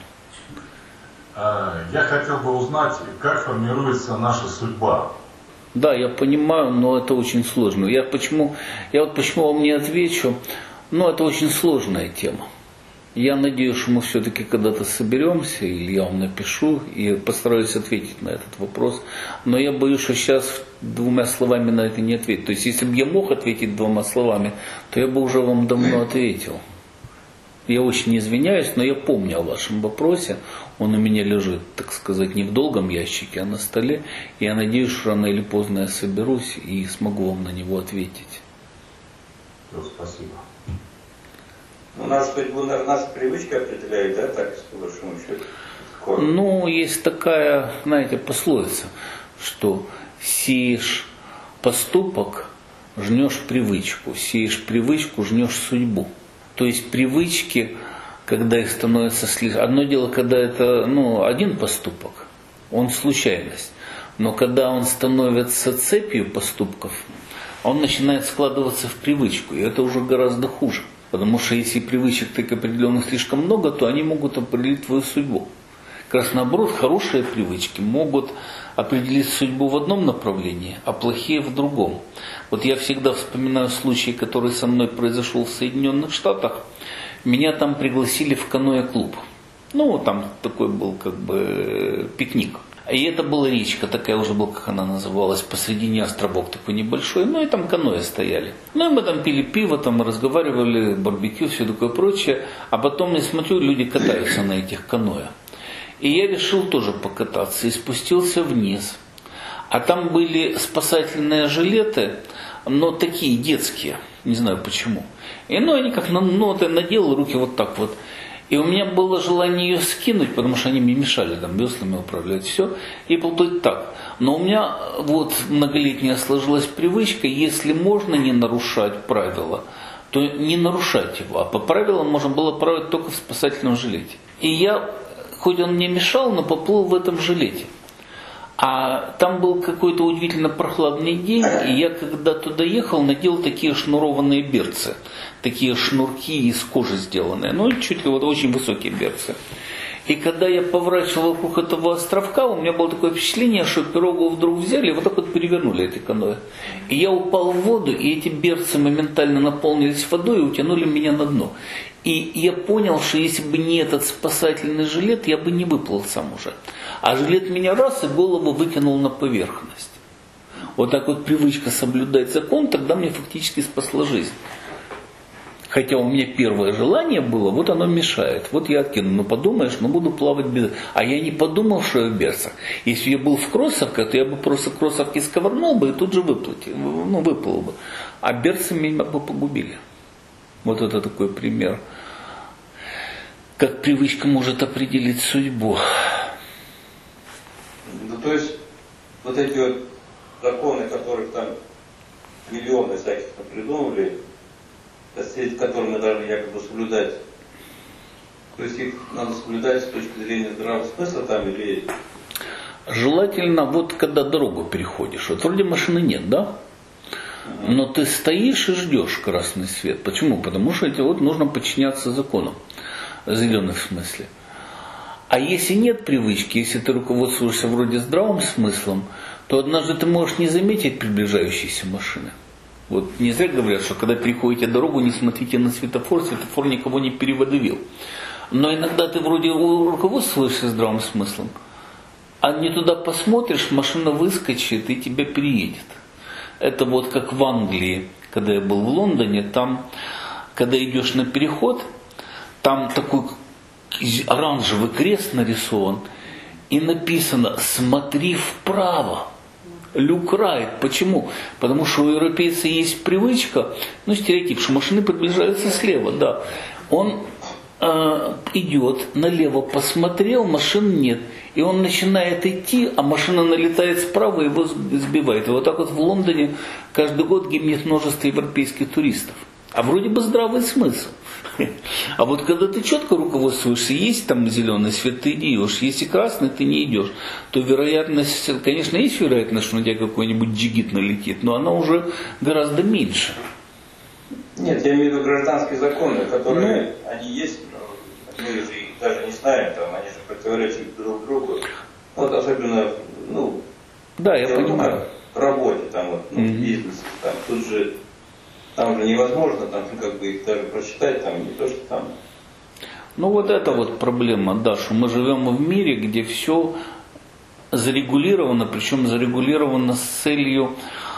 Я хотел бы узнать, как формируется наша судьба. Да, я понимаю, но это очень сложно. Я, почему, я вот почему вам не отвечу, но это очень сложная тема. Я надеюсь, что мы все-таки когда-то соберемся, или я вам напишу и постараюсь ответить на этот вопрос. Но я боюсь, что сейчас двумя словами на это не ответить. То есть, если бы я мог ответить двумя словами, то я бы уже вам давно ответил. Я очень извиняюсь, но я помню о вашем вопросе. Он у меня лежит, так сказать, не в долгом ящике, а на столе. И я надеюсь, что рано или поздно я соберусь и смогу вам на него ответить. Ну, спасибо. У нас судьбу наша привычка определяет, да, так, по большому счету? Ну, есть такая, знаете, пословица, что сеешь поступок, жнешь привычку, сеешь привычку, жнешь судьбу. То есть привычки, когда их становится слишком... Одно дело, когда это ну, один поступок, он случайность. Но когда он становится цепью поступков, он начинает складываться в привычку. И это уже гораздо хуже. Потому что если привычек так определенных слишком много, то они могут определить твою судьбу. Как раз наоборот, хорошие привычки могут определить судьбу в одном направлении, а плохие в другом. Вот я всегда вспоминаю случай, который со мной произошел в Соединенных Штатах. Меня там пригласили в каноэ-клуб. Ну, там такой был как бы пикник. И это была речка, такая уже была, как она называлась, посредине островок такой небольшой. Ну и там каноэ стояли. Ну и мы там пили пиво, там разговаривали, барбекю, все такое прочее. А потом я смотрю, люди катаются на этих каноэ. И я решил тоже покататься и спустился вниз. А там были спасательные жилеты, но такие детские, не знаю почему. И ну, они как на ноты надел, руки вот так вот. И у меня было желание ее скинуть, потому что они мне мешали там веслами управлять, все, и поплыть так. Но у меня вот многолетняя сложилась привычка, если можно не нарушать правила, то не нарушать его. А по правилам можно было плавать только в спасательном жилете. И я, хоть он мне мешал, но поплыл в этом жилете. А там был какой-то удивительно прохладный день, и я, когда туда ехал, надел такие шнурованные берцы. Такие шнурки из кожи сделанные, ну чуть ли вот очень высокие берцы. И когда я поворачивал вокруг этого островка, у меня было такое впечатление, что пирогу вдруг взяли и вот так вот перевернули эти каноэ. И я упал в воду, и эти берцы моментально наполнились водой и утянули меня на дно. И я понял, что если бы не этот спасательный жилет, я бы не выплыл сам уже. А жилет меня раз и голову выкинул на поверхность. Вот так вот привычка соблюдать закон, тогда мне фактически спасла жизнь. Хотя у меня первое желание было, вот оно мешает. Вот я откину, ну подумаешь, ну буду плавать без... А я не подумал, что я в берцах. Если я был в кроссовках, то я бы просто кроссовки сковырнул бы и тут же выплатил, ну, выплыл бы. А берцы меня бы погубили. Вот это такой пример. Как привычка может определить судьбу. Ну то есть вот эти вот законы, которых там миллионы всяких придумали, которые мы должны якобы соблюдать. То есть их надо соблюдать с точки зрения здравого смысла там или... Желательно, вот когда дорогу переходишь, вот вроде машины нет, да? Но ты стоишь и ждешь красный свет. Почему? Потому что это вот нужно подчиняться закону. Зеленый в смысле. А если нет привычки, если ты руководствуешься вроде здравым смыслом, то однажды ты можешь не заметить приближающиеся машины. Вот не зря говорят, что когда переходите дорогу, не смотрите на светофор, светофор никого не переводовил. Но иногда ты вроде руководствуешься здравым смыслом, а не туда посмотришь, машина выскочит и тебя переедет. Это вот как в Англии, когда я был в Лондоне, там, когда идешь на переход, там такой оранжевый крест нарисован, и написано «Смотри вправо». Люк Райт. Почему? Потому что у европейца есть привычка, ну стереотип, что машины приближаются слева, да. Он э, идет налево, посмотрел, машин нет. И он начинает идти, а машина налетает справа и его сбивает. И вот так вот в Лондоне каждый год гибнет множество европейских туристов. А вроде бы здравый смысл. А вот когда ты четко руководствуешься, есть там зеленый свет, ты идешь, если красный, ты не идешь, то вероятность, конечно, есть вероятность, что на тебя какой-нибудь джигит налетит, но она уже гораздо меньше. Нет, я имею в виду гражданские законы, которые, ну, они есть, но мы же их даже не знаем, там, они же противоречат друг другу. Вот особенно, ну, да, я понимаю. В работе, там, вот, ну, mm-hmm. в бизнесе, там, тут же там же невозможно, там как бы их даже прочитать, там не то, что там. Ну вот это вот проблема, да, что мы живем в мире, где все зарегулировано, причем зарегулировано с целью,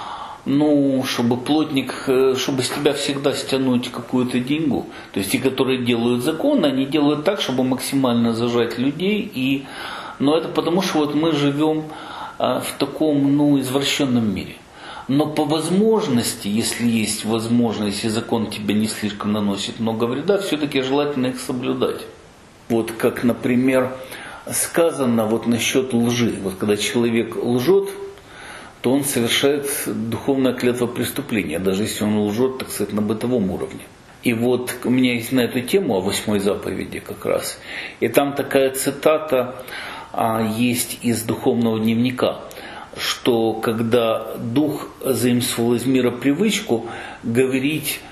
ну, чтобы плотник, чтобы с тебя всегда стянуть какую-то деньгу. То есть те, которые делают закон, они делают так, чтобы максимально зажать людей. И... Но это потому, что вот мы живем в таком, ну, извращенном мире. Но по возможности, если есть возможность, если закон тебе не слишком наносит много вреда, все-таки желательно их соблюдать. Вот как, например, сказано вот насчет лжи. Вот когда человек лжет, то он совершает духовное клятвопреступление, даже если он лжет, так сказать, на бытовом уровне. И вот у меня есть на эту тему о восьмой заповеди как раз. И там такая цитата а, есть из духовного дневника, что когда дух заимствовал из мира привычку говорить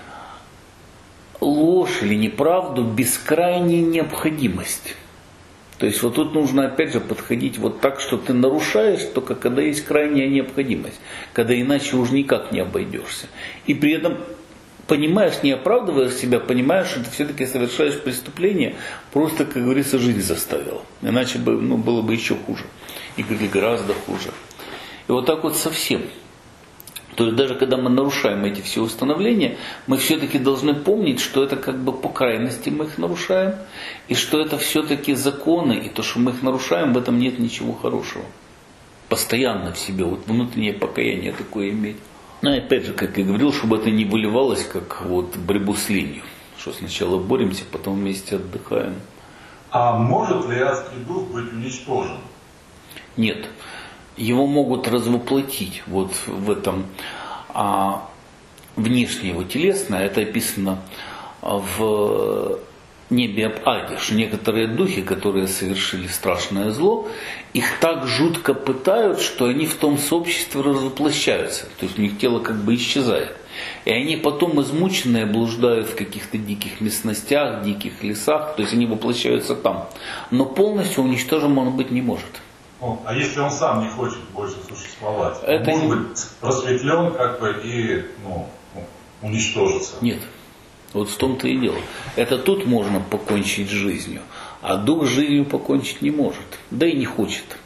ложь или неправду без крайней необходимости. То есть вот тут нужно опять же подходить вот так, что ты нарушаешь только когда есть крайняя необходимость, когда иначе уже никак не обойдешься. И при этом понимаешь, не оправдываешь себя, понимаешь, что ты все-таки совершаешь преступление, просто, как говорится, жизнь заставила. Иначе бы, ну, было бы еще хуже. И гораздо хуже. И вот так вот совсем. То есть даже когда мы нарушаем эти все установления, мы все-таки должны помнить, что это как бы по крайности мы их нарушаем, и что это все-таки законы, и то, что мы их нарушаем, в этом нет ничего хорошего. Постоянно в себе, вот внутреннее покаяние такое иметь. Ну и опять же, как я говорил, чтобы это не выливалось, как вот борьбу с ленью, что сначала боремся, потом вместе отдыхаем. А может ли адский дух быть уничтожен? Нет. Его могут развоплотить вот в этом а, внешнее его телесное, это описано в небе об Аде, что некоторые духи, которые совершили страшное зло, их так жутко пытают, что они в том сообществе развоплощаются, то есть у них тело как бы исчезает. И они потом измученные блуждают в каких-то диких местностях, диких лесах, то есть они воплощаются там. Но полностью уничтожен он быть не может. Ну, а если он сам не хочет больше существовать, это он может не... быть просветлен как бы и ну, уничтожиться? Нет. Вот в том-то и дело. Это тут можно покончить с жизнью, а дух с жизнью покончить не может. Да и не хочет.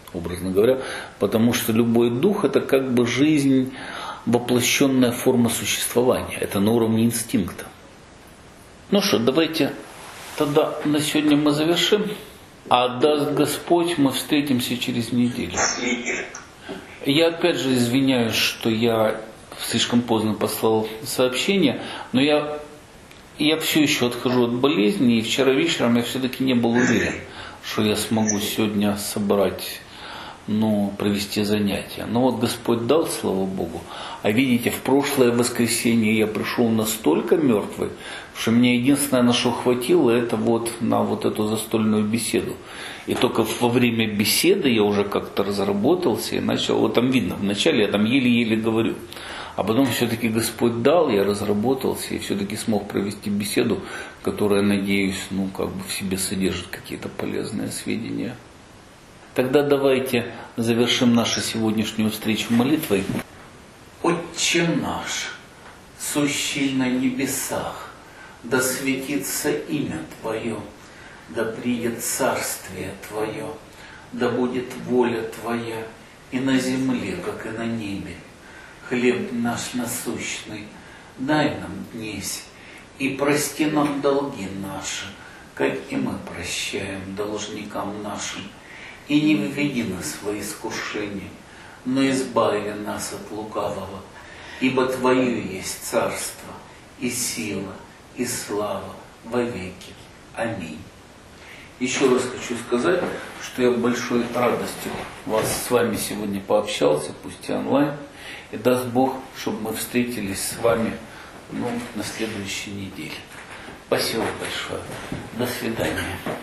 образно говоря, потому что любой дух – это как бы жизнь, воплощенная форма существования, это на уровне инстинкта. Ну что, давайте тогда на сегодня мы завершим, а даст Господь, мы встретимся через неделю. Я опять же извиняюсь, что я слишком поздно послал сообщение, но я, я все еще отхожу от болезни, и вчера вечером я все-таки не был уверен, что я смогу сегодня собрать, ну, провести занятия. Но вот Господь дал, слава Богу. А видите, в прошлое воскресенье я пришел настолько мертвый, что мне единственное, на что хватило, это вот на вот эту застольную беседу. И только во время беседы я уже как-то разработался и начал, вот там видно, вначале я там еле-еле говорю. А потом все-таки Господь дал, я разработался и все-таки смог провести беседу, которая, надеюсь, ну, как бы в себе содержит какие-то полезные сведения. Тогда давайте завершим нашу сегодняшнюю встречу молитвой. Отче наш, сущий на небесах, да светится имя Твое, да придет царствие Твое, да будет воля Твоя и на земле, как и на небе. Хлеб наш насущный дай нам днесь, и прости нам долги наши, как и мы прощаем должникам нашим. И не введи нас во искушение, но избави нас от лукавого, ибо Твое есть царство, и сила, и слава во веки. Аминь. Еще раз хочу сказать, что я большой радостью вас с вами сегодня пообщался, пусть и онлайн, и даст Бог, чтобы мы встретились с вами, ну, на следующей неделе. Спасибо большое. До свидания.